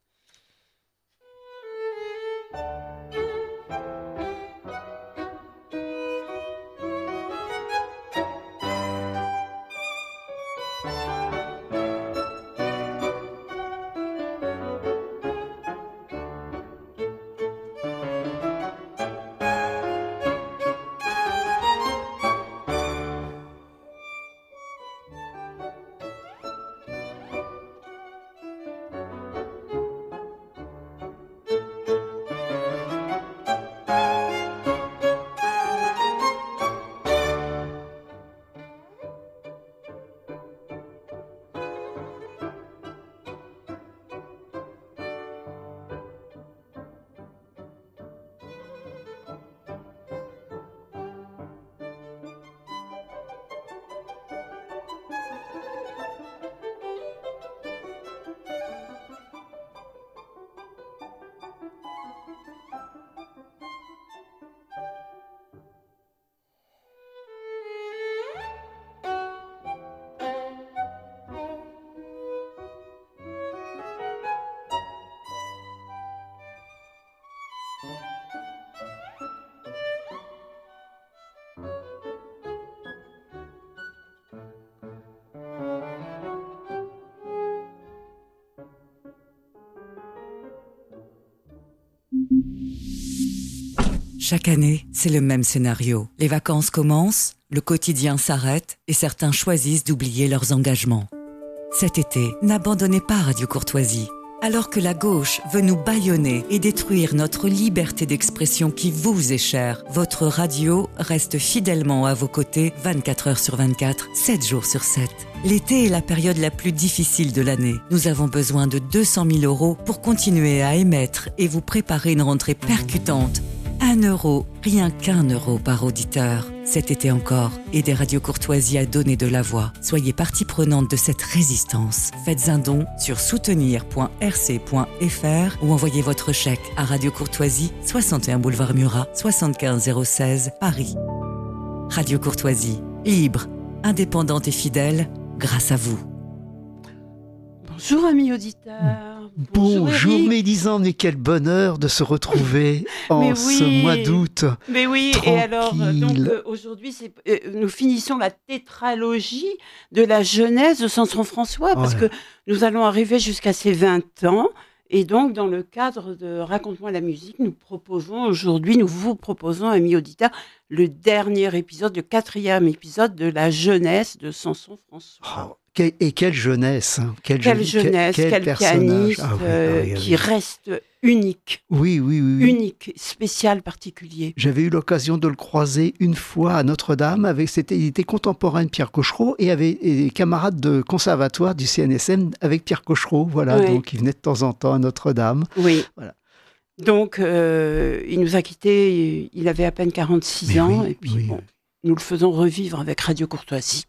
Chaque année, c'est le même scénario. Les vacances commencent, le quotidien s'arrête et certains choisissent d'oublier leurs engagements. Cet été, n'abandonnez pas Radio Courtoisie. Alors que la gauche veut nous bâillonner et détruire notre liberté d'expression qui vous est chère, votre radio reste fidèlement à vos côtés 24 heures sur 24, 7 jours sur 7. L'été est la période la plus difficile de l'année. Nous avons besoin de 200 000 € pour continuer à émettre et vous préparer une rentrée percutante. 1 €, rien qu'1 € par auditeur. Cet été encore, aidez Radio Courtoisie à donner de la voix. Soyez partie prenante de cette résistance. Faites un don sur soutenir.rc.fr ou envoyez votre chèque à Radio Courtoisie, 61 boulevard Murat, 75 016, Paris. Radio Courtoisie, libre, indépendante et fidèle, grâce à vous. Bonjour amis auditeurs. Bonjour Mélisande, mais quel bonheur de se retrouver en ce mois d'août. Mais oui, tranquille. Et alors donc aujourd'hui nous finissons la tétralogie de la jeunesse de Samson-François parce que nous allons arriver jusqu'à ses 20 ans. Et donc, dans le cadre de Raconte-moi la musique, nous vous proposons, amis auditeurs, le dernier épisode, le 4e épisode de la jeunesse de Samson-François. Et quelle jeunesse, quel pianiste qui reste unique. Oui. Unique, spécial, particulier. J'avais eu l'occasion de le croiser une fois à Notre-Dame. Il était contemporain de Pierre Cochereau et avait camarade de conservatoire du CNSM avec Pierre Cochereau. Voilà, donc il venait de temps en temps à Notre-Dame. Oui. Voilà. Donc, il nous a quittés, il avait à peine 46 ans. Et puis, nous le faisons revivre avec Radio Courtoisie.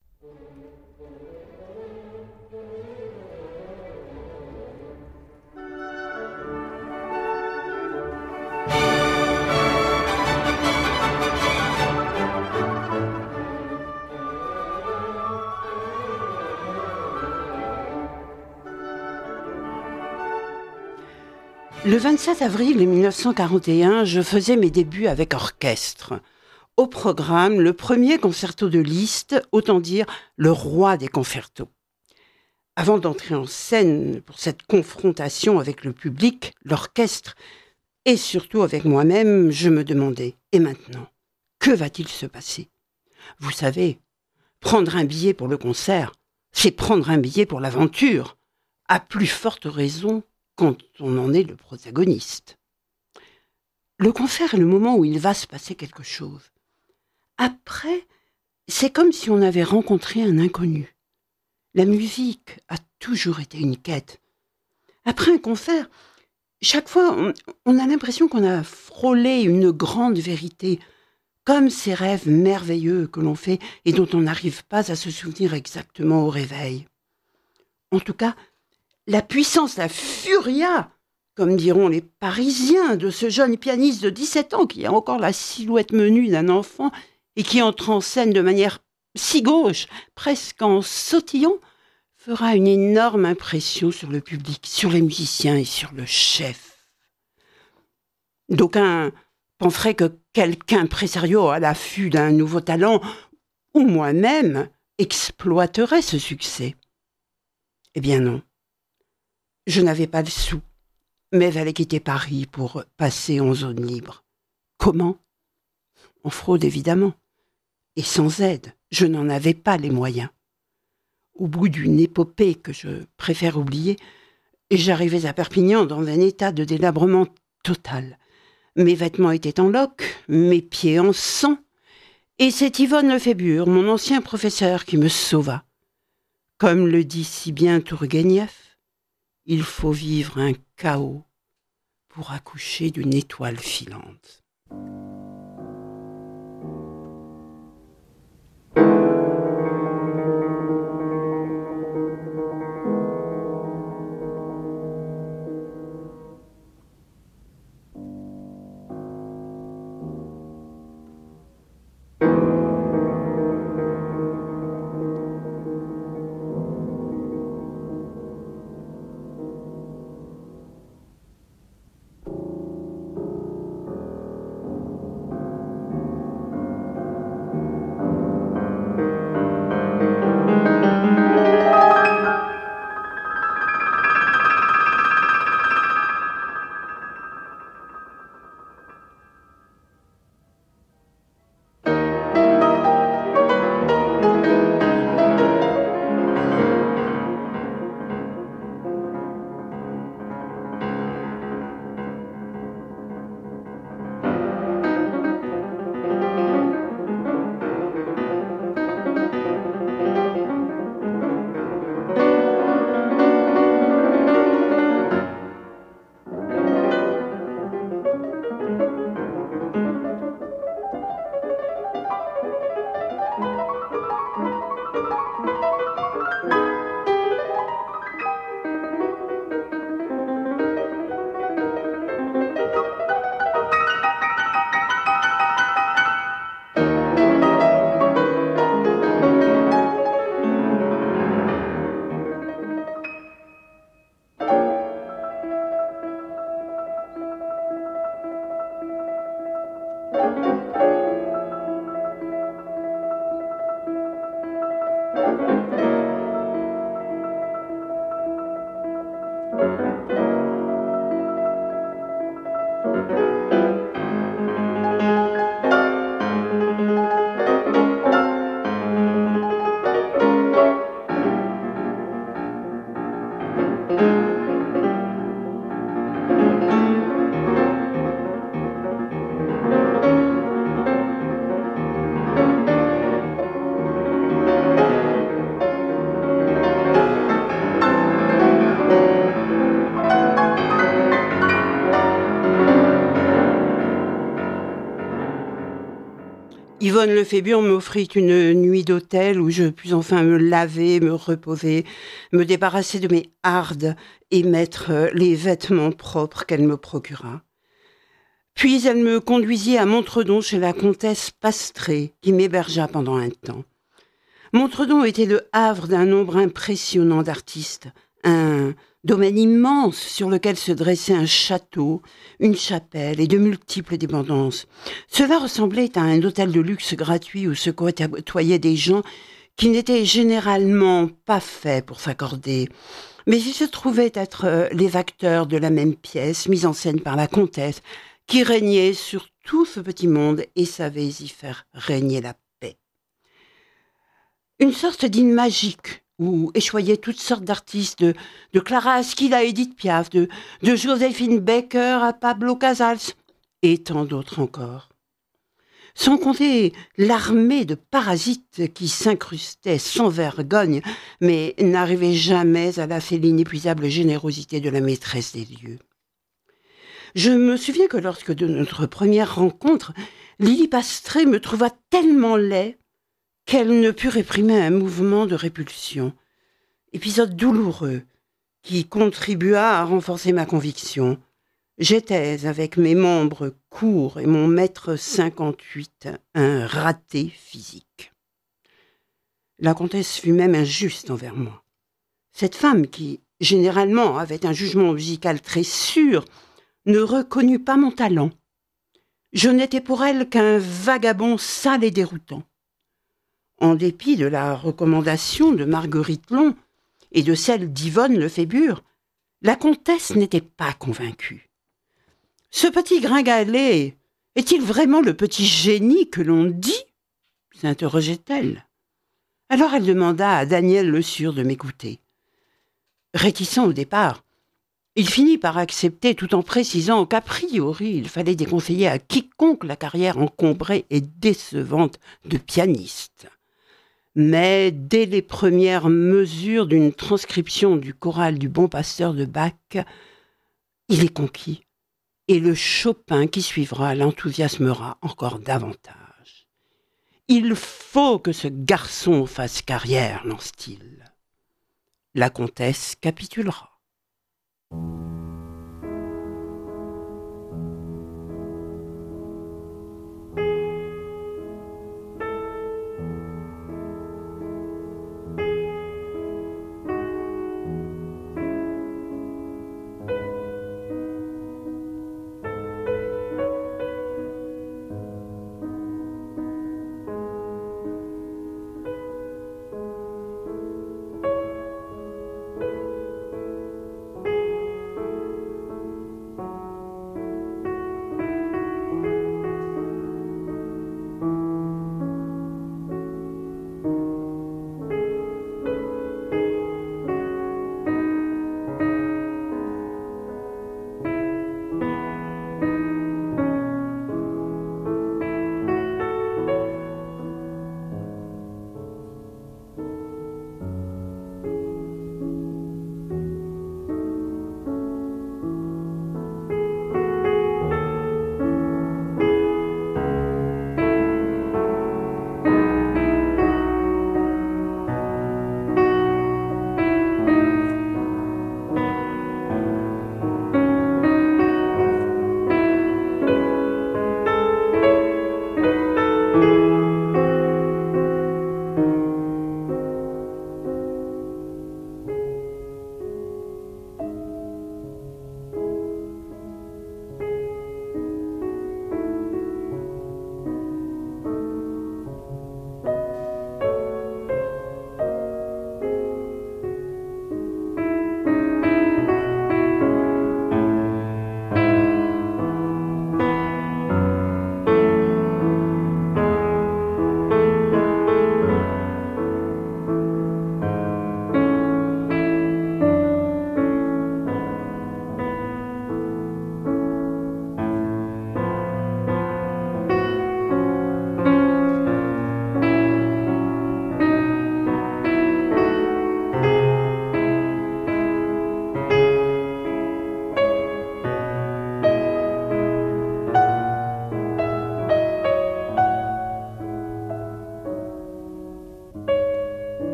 Le 27 avril 1941, je faisais mes débuts avec orchestre. Au programme, le premier concerto de Liszt, autant dire le roi des concertos. Avant d'entrer en scène pour cette confrontation avec le public, l'orchestre, et surtout avec moi-même, je me demandais, et maintenant, que va-t-il se passer ? Vous savez, prendre un billet pour le concert, c'est prendre un billet pour l'aventure, à plus forte raison quand on en est le protagoniste. Le concert est le moment où il va se passer quelque chose. Après, c'est comme si on avait rencontré un inconnu. La musique a toujours été une quête. Après un concert, chaque fois, on a l'impression qu'on a frôlé une grande vérité, comme ces rêves merveilleux que l'on fait et dont on n'arrive pas à se souvenir exactement au réveil. En tout cas, la puissance, la furia, comme diront les Parisiens, de ce jeune pianiste de 17 ans qui a encore la silhouette menue d'un enfant et qui entre en scène de manière si gauche, presque en sautillant, fera une énorme impression sur le public, sur les musiciens et sur le chef. D'aucuns penseraient que quelqu'un impresario à l'affût d'un nouveau talent, ou moi-même, exploiterait ce succès. Eh bien non. Je n'avais pas le sou, mais fallait quitter Paris pour passer en zone libre. Comment ? En fraude, évidemment. Et sans aide, je n'en avais pas les moyens. Au bout d'une épopée que je préfère oublier, j'arrivais à Perpignan dans un état de délabrement total. Mes vêtements étaient en loques, mes pieds en sang, et c'est Yvonne Lefébure, mon ancien professeur, qui me sauva. Comme le dit si bien Tourguenieff, il faut vivre un chaos pour accoucher d'une étoile filante. Yvonne Lefébure m'offrit une nuit d'hôtel où je pus enfin me laver, me reposer, me débarrasser de mes hardes et mettre les vêtements propres qu'elle me procura. Puis elle me conduisit à Montredon chez la comtesse Pastré, qui m'hébergea pendant un temps. Montredon était le havre d'un nombre impressionnant d'artistes, un domaine immense sur lequel se dressait un château, une chapelle et de multiples dépendances. Cela ressemblait à un hôtel de luxe gratuit où se côtoyaient des gens qui n'étaient généralement pas faits pour s'accorder. Mais ils se trouvaient être les acteurs de la même pièce, mise en scène par la comtesse, qui régnait sur tout ce petit monde et savait y faire régner la paix. Une sorte d'île magique où échoyaient toutes sortes d'artistes, de Clara Askill à Edith Piaf, de Joséphine Baker à Pablo Casals, et tant d'autres encore. Sans compter l'armée de parasites qui s'incrustaient sans vergogne, mais n'arrivaient jamais à lasser l'inépuisable générosité de la maîtresse des lieux. Je me souviens que lorsque de notre première rencontre, Lily Pastré me trouva tellement laid qu'elle ne put réprimer un mouvement de répulsion. Épisode douloureux qui contribua à renforcer ma conviction. J'étais, avec mes membres courts et mon 1,58 m, un raté physique. La comtesse fut même injuste envers moi. Cette femme qui, généralement, avait un jugement musical très sûr, ne reconnut pas mon talent. Je n'étais pour elle qu'un vagabond sale et déroutant. En dépit de la recommandation de Marguerite Long et de celle d'Yvonne Lefébure, la comtesse n'était pas convaincue. Ce petit gringalet est-il vraiment le petit génie que l'on dit ? S'interrogeait-elle. Alors elle demanda à Daniel Le Sûr de m'écouter. Réticent au départ, il finit par accepter tout en précisant qu'a priori il fallait déconseiller à quiconque la carrière encombrée et décevante de pianiste. Mais dès les premières mesures d'une transcription du choral du Bon Pasteur de Bach, il est conquis, et le Chopin qui suivra l'enthousiasmera encore davantage. Il faut que ce garçon fasse carrière, lance-t-il. La comtesse capitulera.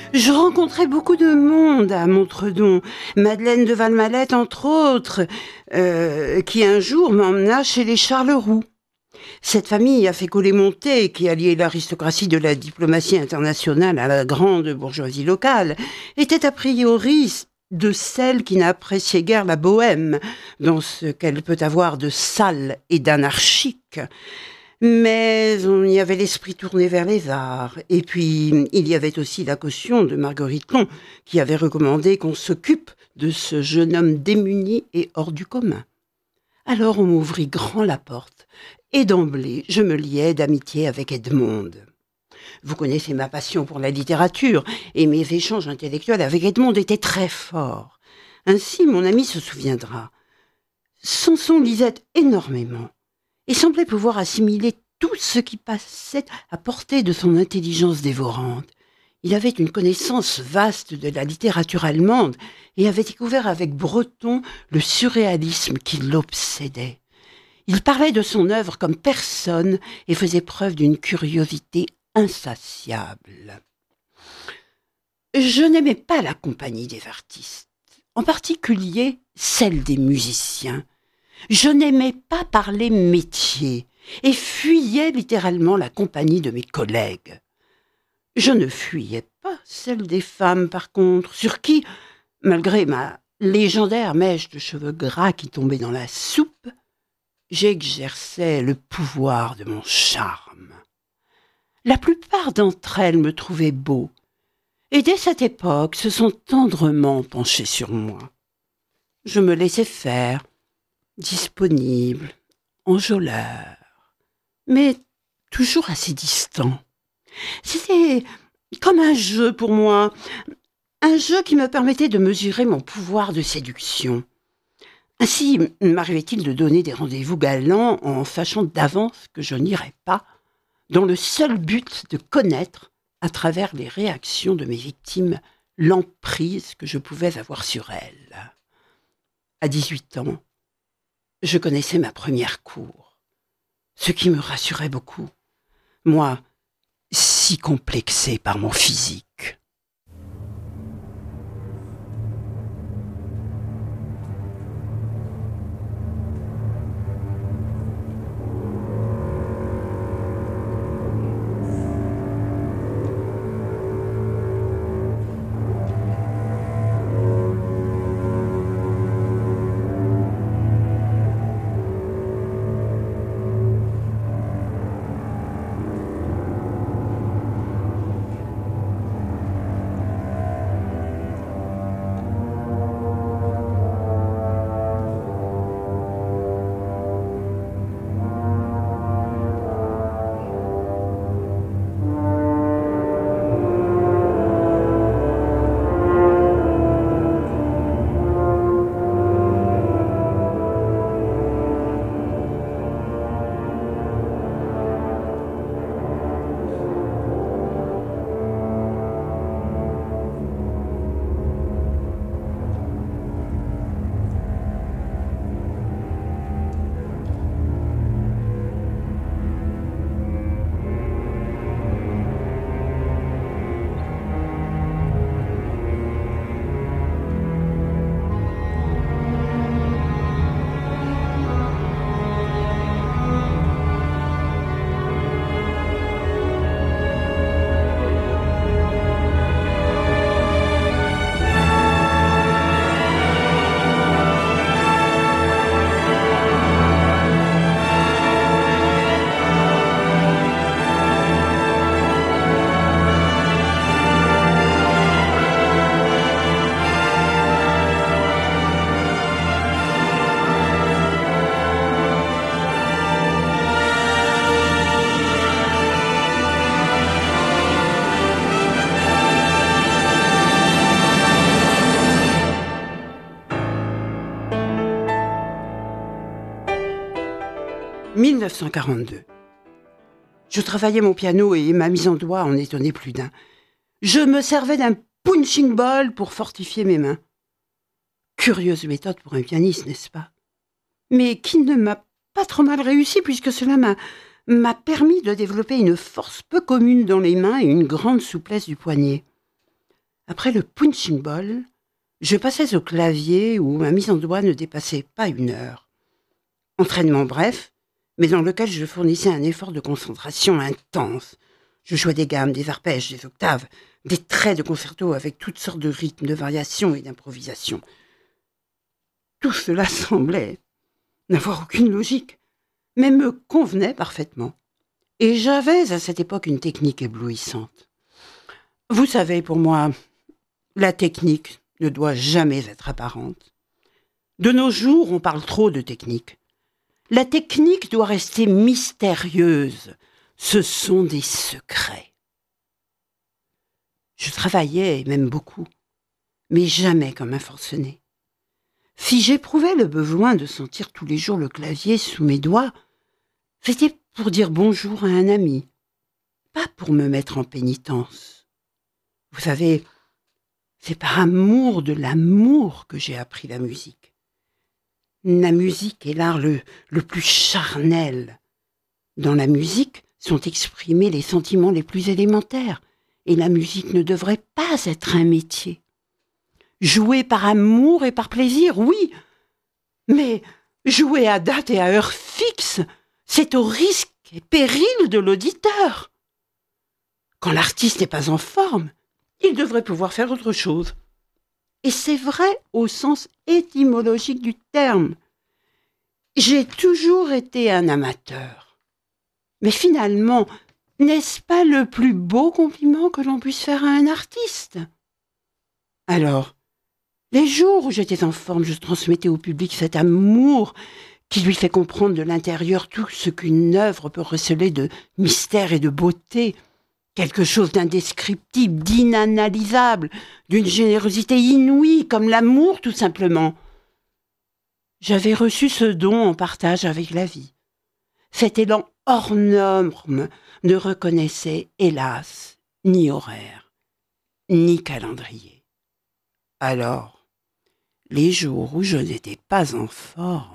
Je rencontrais beaucoup de monde à Montredon. Madeleine de Valmalette, entre autres, qui un jour m'emmena chez les Charleroux. Cette famille a fait coller mon thé, qui alliait l'aristocratie de la diplomatie internationale à la grande bourgeoisie locale, était a priori de celle qui n'appréciait guère la bohème, dans ce qu'elle peut avoir de sale et d'anarchique. Mais on y avait l'esprit tourné vers les arts. Et puis, il y avait aussi la caution de Marguerite Long, qui avait recommandé qu'on s'occupe de ce jeune homme démuni et hors du commun. Alors on m'ouvrit grand la porte, et d'emblée, je me liai d'amitié avec Edmond. Vous connaissez ma passion pour la littérature, et mes échanges intellectuels avec Edmond étaient très forts. Ainsi, mon ami se souviendra. Samson lisait énormément, et semblait pouvoir assimiler tout ce qui passait à portée de son intelligence dévorante. Il avait une connaissance vaste de la littérature allemande et avait découvert avec Breton le surréalisme qui l'obsédait. Il parlait de son œuvre comme personne et faisait preuve d'une curiosité insatiable. Je n'aimais pas la compagnie des artistes, en particulier celle des musiciens. Je n'aimais pas parler métier et fuyais littéralement la compagnie de mes collègues. Je ne fuyais pas celle des femmes, par contre, sur qui, malgré ma légendaire mèche de cheveux gras qui tombait dans la soupe, j'exerçais le pouvoir de mon charme. La plupart d'entre elles me trouvaient beau, et dès cette époque se sont tendrement penchées sur moi. Je me laissais faire, disponible, enjôleur, mais toujours assez distant. C'était comme un jeu pour moi, un jeu qui me permettait de mesurer mon pouvoir de séduction. Ainsi m'arrivait-il de donner des rendez-vous galants en sachant d'avance que je n'irais pas, dans le seul but de connaître, à travers les réactions de mes victimes, l'emprise que je pouvais avoir sur elles. À 18 ans, je connaissais ma première cour, ce qui me rassurait beaucoup. Moi, si complexé par mon physique. « 1942. Je travaillais mon piano et ma mise en doigt en étonnait plus d'un. Je me servais d'un punching ball pour fortifier mes mains. Curieuse méthode pour un pianiste, n'est-ce pas? Mais qui ne m'a pas trop mal réussi puisque cela m'a permis de développer une force peu commune dans les mains et une grande souplesse du poignet. Après le punching ball, je passais au clavier où ma mise en doigt ne dépassait pas 1 heure. Entraînement bref, mais dans lequel je fournissais un effort de concentration intense. Je jouais des gammes, des arpèges, des octaves, des traits de concerto avec toutes sortes de rythmes, de variations et d'improvisations. Tout cela semblait n'avoir aucune logique, mais me convenait parfaitement. Et j'avais à cette époque une technique éblouissante. Vous savez, pour moi, la technique ne doit jamais être apparente. De nos jours, on parle trop de technique. La technique doit rester mystérieuse. Ce sont des secrets. Je travaillais, et même beaucoup, mais jamais comme un forcené. Si j'éprouvais le besoin de sentir tous les jours le clavier sous mes doigts, c'était pour dire bonjour à un ami, pas pour me mettre en pénitence. Vous savez, c'est par amour de l'amour que j'ai appris la musique. La musique est l'art le plus charnel. Dans la musique sont exprimés les sentiments les plus élémentaires, et la musique ne devrait pas être un métier. Jouer par amour et par plaisir, oui, mais jouer à date et à heure fixe, c'est au risque et péril de l'auditeur. Quand l'artiste n'est pas en forme, il devrait pouvoir faire autre chose. Et c'est vrai au sens étymologique du terme. J'ai toujours été un amateur. Mais finalement, n'est-ce pas le plus beau compliment que l'on puisse faire à un artiste ? Alors, les jours où j'étais en forme, je transmettais au public cet amour qui lui fait comprendre de l'intérieur tout ce qu'une œuvre peut receler de mystère et de beauté, quelque chose d'indescriptible, d'inanalysable, d'une générosité inouïe, comme l'amour tout simplement. J'avais reçu ce don en partage avec la vie. Cet élan hors norme ne reconnaissait, hélas, ni horaire, ni calendrier. Alors, les jours où je n'étais pas en forme,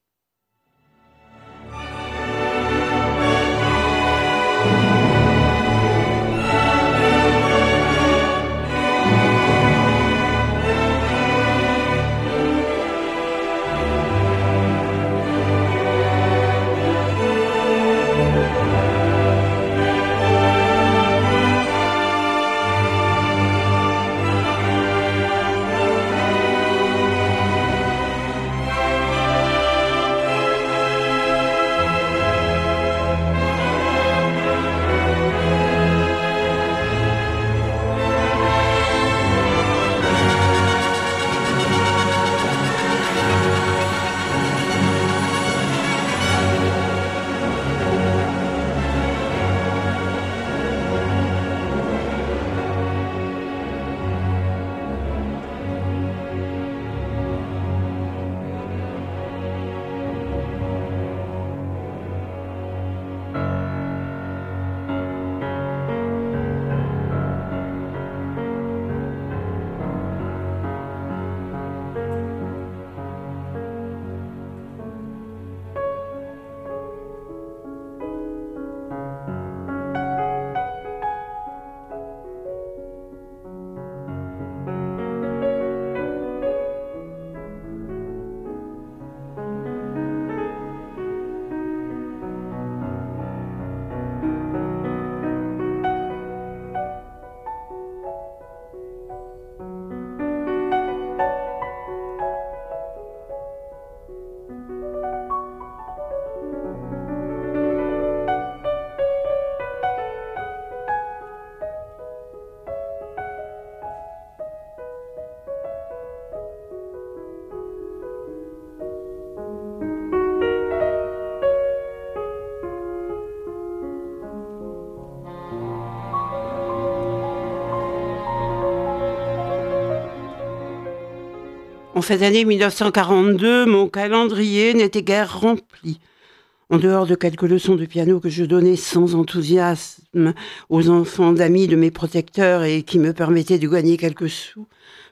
en cette année 1942, mon calendrier n'était guère rempli. En dehors de quelques leçons de piano que je donnais sans enthousiasme aux enfants d'amis de mes protecteurs et qui me permettaient de gagner quelques sous,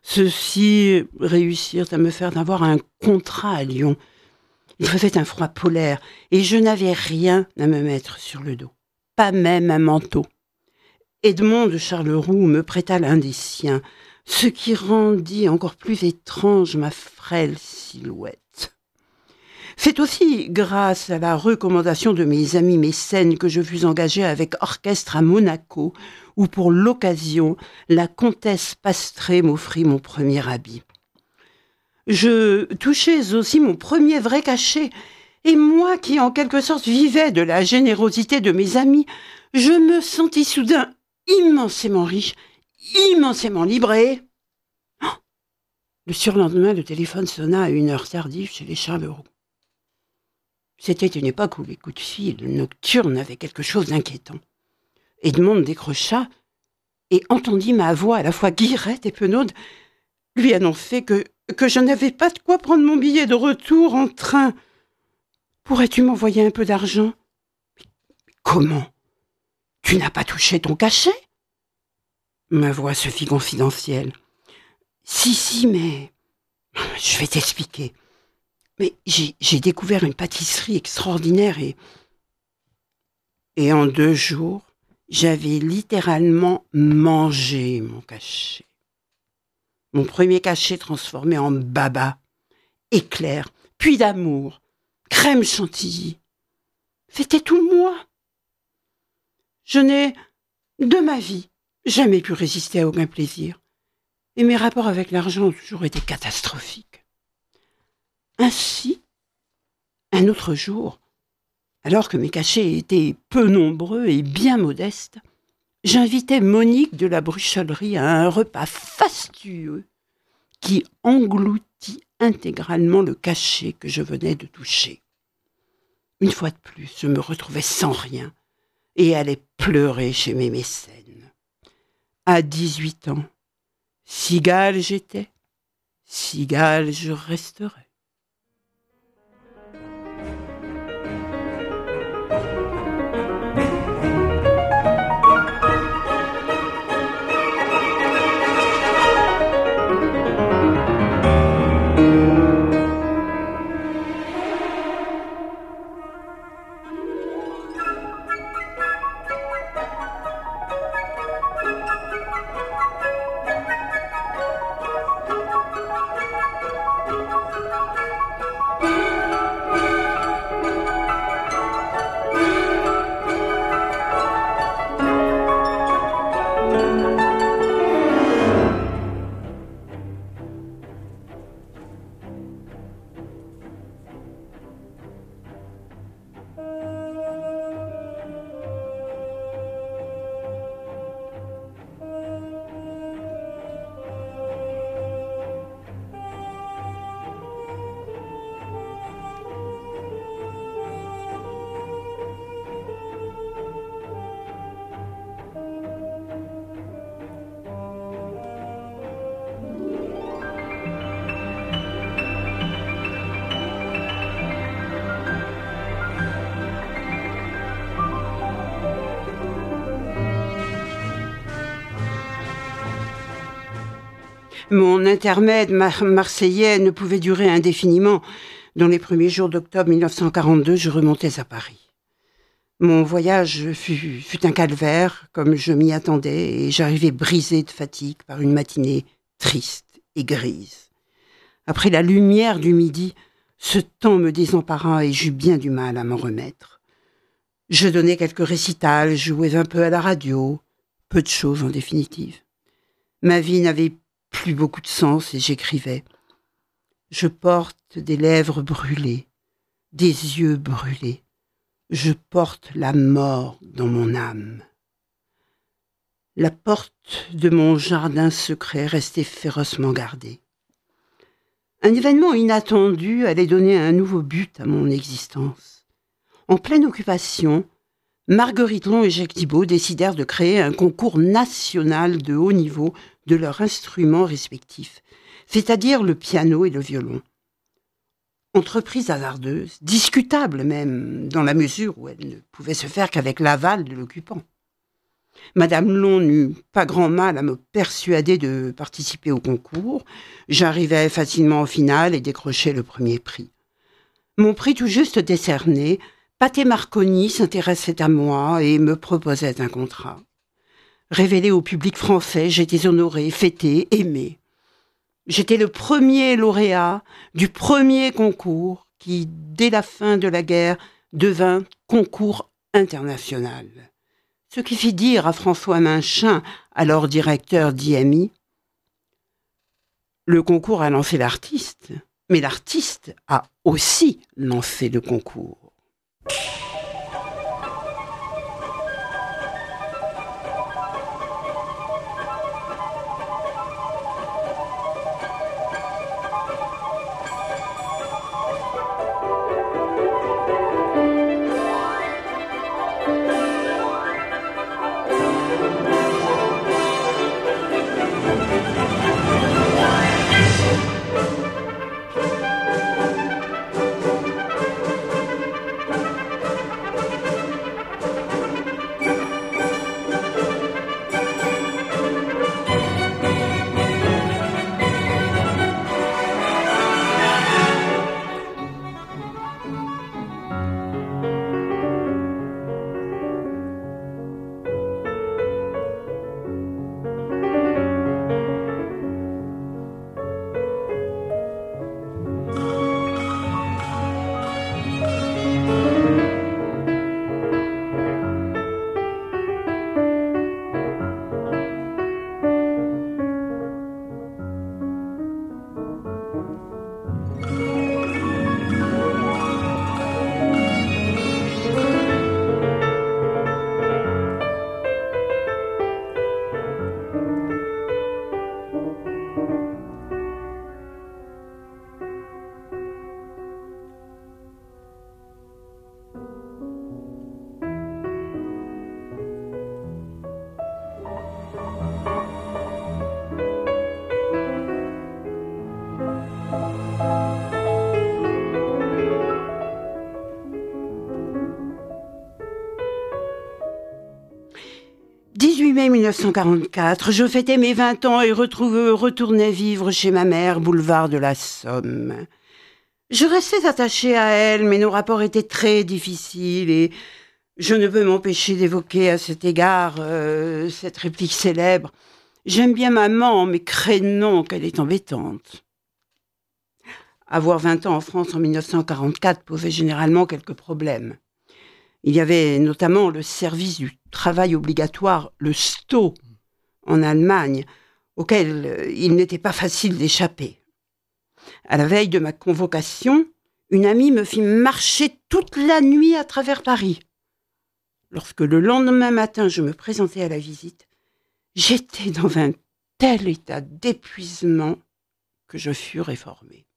ceux-ci réussirent à me faire avoir un contrat à Lyon. Il faisait un froid polaire et je n'avais rien à me mettre sur le dos, pas même un manteau. Edmond de Charleroux me prêta l'un des siens, ce qui rendit encore plus étrange ma frêle silhouette. C'est aussi grâce à la recommandation de mes amis mécènes que je fus engagée avec orchestre à Monaco, où pour l'occasion, la comtesse Pastré m'offrit mon premier habit. Je touchais aussi mon premier vrai cachet, et moi qui en quelque sorte vivais de la générosité de mes amis, je me sentis soudain immensément riche, immensément libre et... Le surlendemain, le téléphone sonna à 1h tardive chez les Charleroux. C'était une époque où les coups de fil nocturnes avaient quelque chose d'inquiétant. Edmond décrocha et entendit ma voix à la fois guillerette et penaude lui annoncer que je n'avais pas de quoi prendre mon billet de retour en train. « Pourrais-tu m'envoyer un peu d'argent ?»« Mais comment ? Tu n'as pas touché ton cachet ?» Ma voix se fit confidentielle. « Si, mais... Je vais t'expliquer. Mais j'ai découvert une pâtisserie extraordinaire et en 2 jours, j'avais littéralement mangé mon cachet. Mon premier cachet transformé en baba, éclair, puis d'amour, crème chantilly. C'était tout moi. Je n'ai, de ma vie, jamais pu résister à aucun plaisir. Et mes rapports avec l'argent ont toujours été catastrophiques. Ainsi, un autre jour, alors que mes cachets étaient peu nombreux et bien modestes, j'invitais Monique de la Bruchellerie à un repas fastueux qui engloutit intégralement le cachet que je venais de toucher. Une fois de plus, je me retrouvais sans rien et allais pleurer chez mes mécènes. À 18 ans, cigale j'étais, cigale je resterai. Mon intermède marseillais ne pouvait durer indéfiniment. Dans les premiers jours d'octobre 1942, je remontais à Paris. Mon voyage fut un calvaire, comme je m'y attendais, et j'arrivais brisé de fatigue par une matinée triste et grise. Après la lumière du midi, ce temps me désempara et j'eus bien du mal à m'en remettre. Je donnais quelques récitals, jouais un peu à la radio, peu de choses en définitive. Ma vie n'avait plus beaucoup de sens et j'écrivais. Je porte des lèvres brûlées, des yeux brûlés. Je porte la mort dans mon âme. La porte de mon jardin secret restait férocement gardée. Un événement inattendu allait donner un nouveau but à mon existence. En pleine occupation, Marguerite Long et Jacques Thibault décidèrent de créer un concours national de haut niveau de leurs instruments respectifs, c'est-à-dire le piano et le violon. Entreprise hasardeuse, discutable même, dans la mesure où elle ne pouvait se faire qu'avec l'aval de l'occupant. Madame Long n'eut pas grand mal à me persuader de participer au concours. J'arrivais facilement au final et décrochais le premier prix. Mon prix tout juste décerné, Pathé Marconi s'intéressait à moi et me proposait un contrat. Révélé au public français, j'étais honoré, fêté, aimé. J'étais le premier lauréat du premier concours qui, dès la fin de la guerre, devint concours international. Ce qui fit dire à François Minchin, alors directeur d'IMI, le concours a lancé l'artiste, mais l'artiste a aussi lancé le concours. Mai 1944, je fêtais mes 20 ans et retournais vivre chez ma mère, boulevard de la Somme. Je restais attachée à elle, mais nos rapports étaient très difficiles et je ne peux m'empêcher d'évoquer à cet égard cette réplique célèbre. J'aime bien maman, mais craignons qu'elle est embêtante. Avoir 20 ans en France en 1944 posait généralement quelques problèmes. Il y avait notamment le service du travail obligatoire, le STO, en Allemagne, auquel il n'était pas facile d'échapper. À la veille de ma convocation, une amie me fit marcher toute la nuit à travers Paris. Lorsque le lendemain matin, je me présentais à la visite, j'étais dans un tel état d'épuisement que je fus réformée.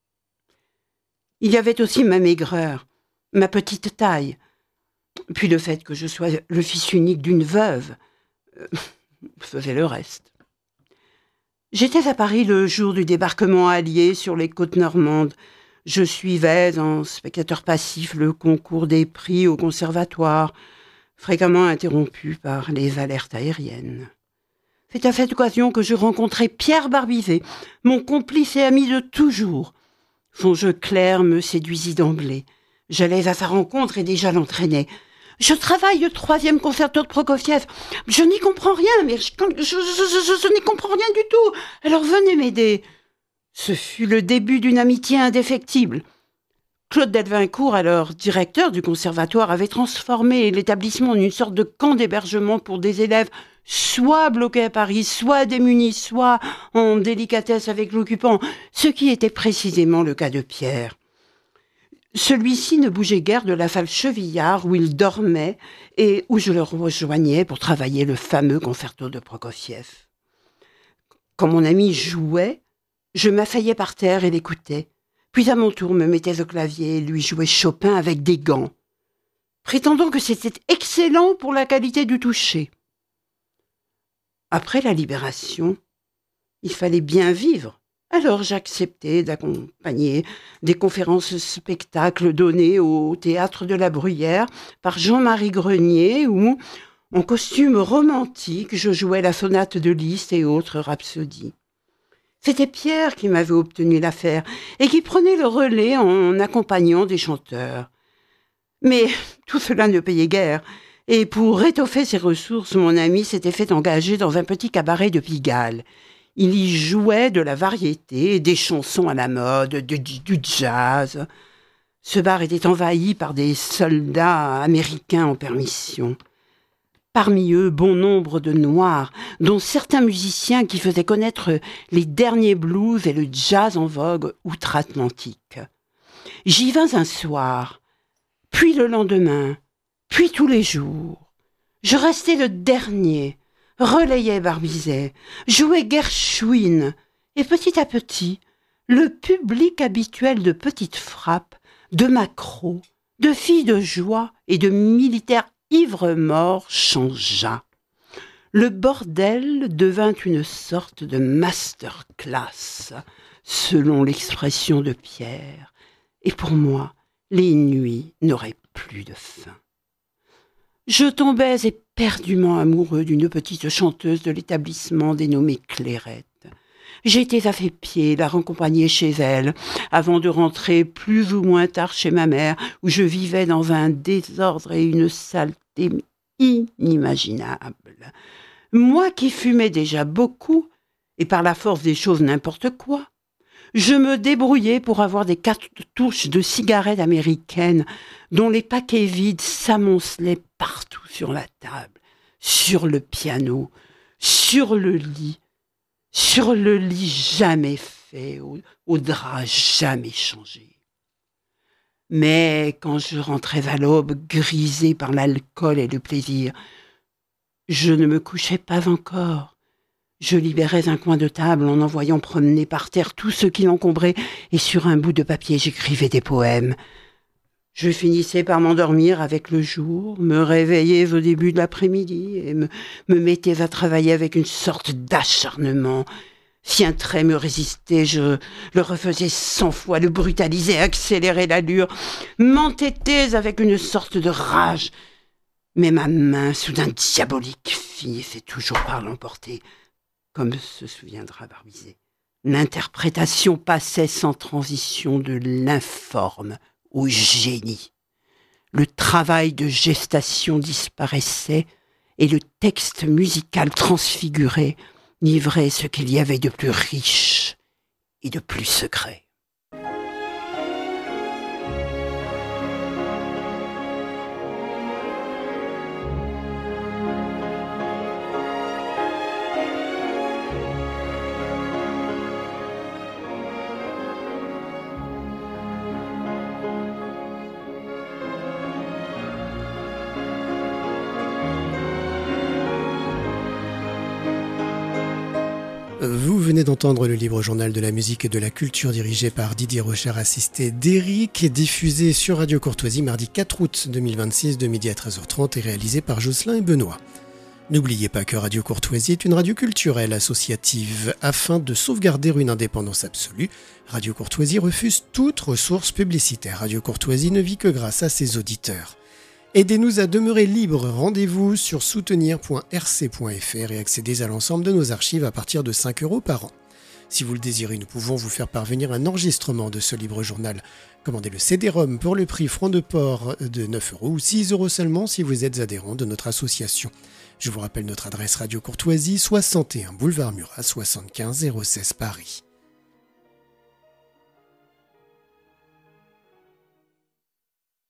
Il y avait aussi ma maigreur, ma petite taille, puis le fait que je sois le fils unique d'une veuve faisait le reste. J'étais à Paris le jour du débarquement allié sur les côtes normandes. Je suivais en spectateur passif le concours des prix au conservatoire, fréquemment interrompu par les alertes aériennes. C'est à cette occasion que je rencontrai Pierre Barbizet, mon complice et ami de toujours. Son jeu clair me séduisit d'emblée. J'allais à sa rencontre et déjà l'entraînais. « Je travaille le 3e concerto de Prokofiev. Je n'y comprends rien, mais je n'y comprends rien du tout. Alors venez m'aider. » Ce fut le début d'une amitié indéfectible. Claude Delvincourt, alors directeur du conservatoire, avait transformé l'établissement en une sorte de camp d'hébergement pour des élèves soit bloqués à Paris, soit démunis, soit en délicatesse avec l'occupant, ce qui était précisément le cas de Pierre. Celui-ci ne bougeait guère de la salle Chevillard où il dormait et où je le rejoignais pour travailler le fameux concerto de Prokofiev. Quand mon ami jouait, je m'asseyais par terre et l'écoutais, puis à mon tour me mettais au clavier et lui jouais Chopin avec des gants, prétendant que c'était excellent pour la qualité du toucher. Après la Libération, il fallait bien vivre. Alors j'acceptais d'accompagner des conférences-spectacles donnés au Théâtre de la Bruyère par Jean-Marie Grenier où, en costume romantique, je jouais la sonate de Liszt et autres rhapsodies. C'était Pierre qui m'avait obtenu l'affaire et qui prenait le relais en accompagnant des chanteurs. Mais tout cela ne payait guère Et pour étoffer ses ressources, mon ami s'était fait engager dans un petit cabaret de Pigalle. Il y jouait de la variété, des chansons à la mode, du jazz. Ce bar était envahi par des soldats américains en permission. Parmi eux, bon nombre de Noirs, dont certains musiciens qui faisaient connaître les derniers blues et le jazz en vogue outre-Atlantique. J'y vins un soir, puis le lendemain, puis tous les jours. Je restais le dernier, relayais Barbizet, jouais Gershwin, et petit à petit, le public habituel de petites frappes, de macros, de filles de joie et de militaires ivre-mort changea. Le bordel devint une sorte de masterclass, selon l'expression de Pierre, et pour moi, les nuits n'auraient plus de fin. Je tombais éperdument amoureux d'une petite chanteuse de l'établissement dénommée Clairette. J'étais à fait pied la raccompagner chez elle, avant de rentrer plus ou moins tard chez ma mère, où je vivais dans un désordre et une saleté inimaginables. Moi qui fumais déjà beaucoup, et par la force des choses n'importe quoi, je me débrouillais pour avoir des cartouches de cigarettes américaines dont les paquets vides s'amoncelaient partout sur la table, sur le piano, sur le lit jamais fait, au drap jamais changé. Mais quand je rentrais à l'aube, grisé par l'alcool et le plaisir, je ne me couchais pas encore. Je libérais un coin de table en envoyant promener par terre tout ce qui l'encombrait, et sur un bout de papier j'écrivais des poèmes. Je finissais par m'endormir avec le jour, me réveillais au début de l'après-midi et me mettais à travailler avec une sorte d'acharnement. Si un trait me résistait, je le refaisais 100 fois, le brutalisais, accélérais l'allure, m'entêtais avec une sorte de rage. Mais ma main, soudain diabolique, finissait toujours par l'emporter, comme se souviendra Barbizet. L'interprétation passait sans transition de l'informe au génie. Le travail de gestation disparaissait et le texte musical transfiguré livrait ce qu'il y avait de plus riche et de plus secret. Vous venez d'entendre le livre journal de la musique et de la culture dirigé par Didier Rocher, assisté d'Éric, diffusé sur Radio Courtoisie mardi 4 août 2026 de midi à 13h30 et réalisé par Jocelyn et Benoît. N'oubliez pas que Radio Courtoisie est une radio culturelle associative. Afin de sauvegarder une indépendance absolue, Radio Courtoisie refuse toute ressource publicitaire. Radio Courtoisie ne vit que grâce à ses auditeurs. Aidez-nous à demeurer libres. Rendez-vous sur soutenir.rc.fr et accédez à l'ensemble de nos archives à partir de 5 € par an. Si vous le désirez, nous pouvons vous faire parvenir un enregistrement de ce libre journal. Commandez le CD-ROM pour le prix franc de port de 9 € ou 6 € seulement si vous êtes adhérent de notre association. Je vous rappelle notre adresse Radio Courtoisie, 61 boulevard Murat, 75 016 Paris.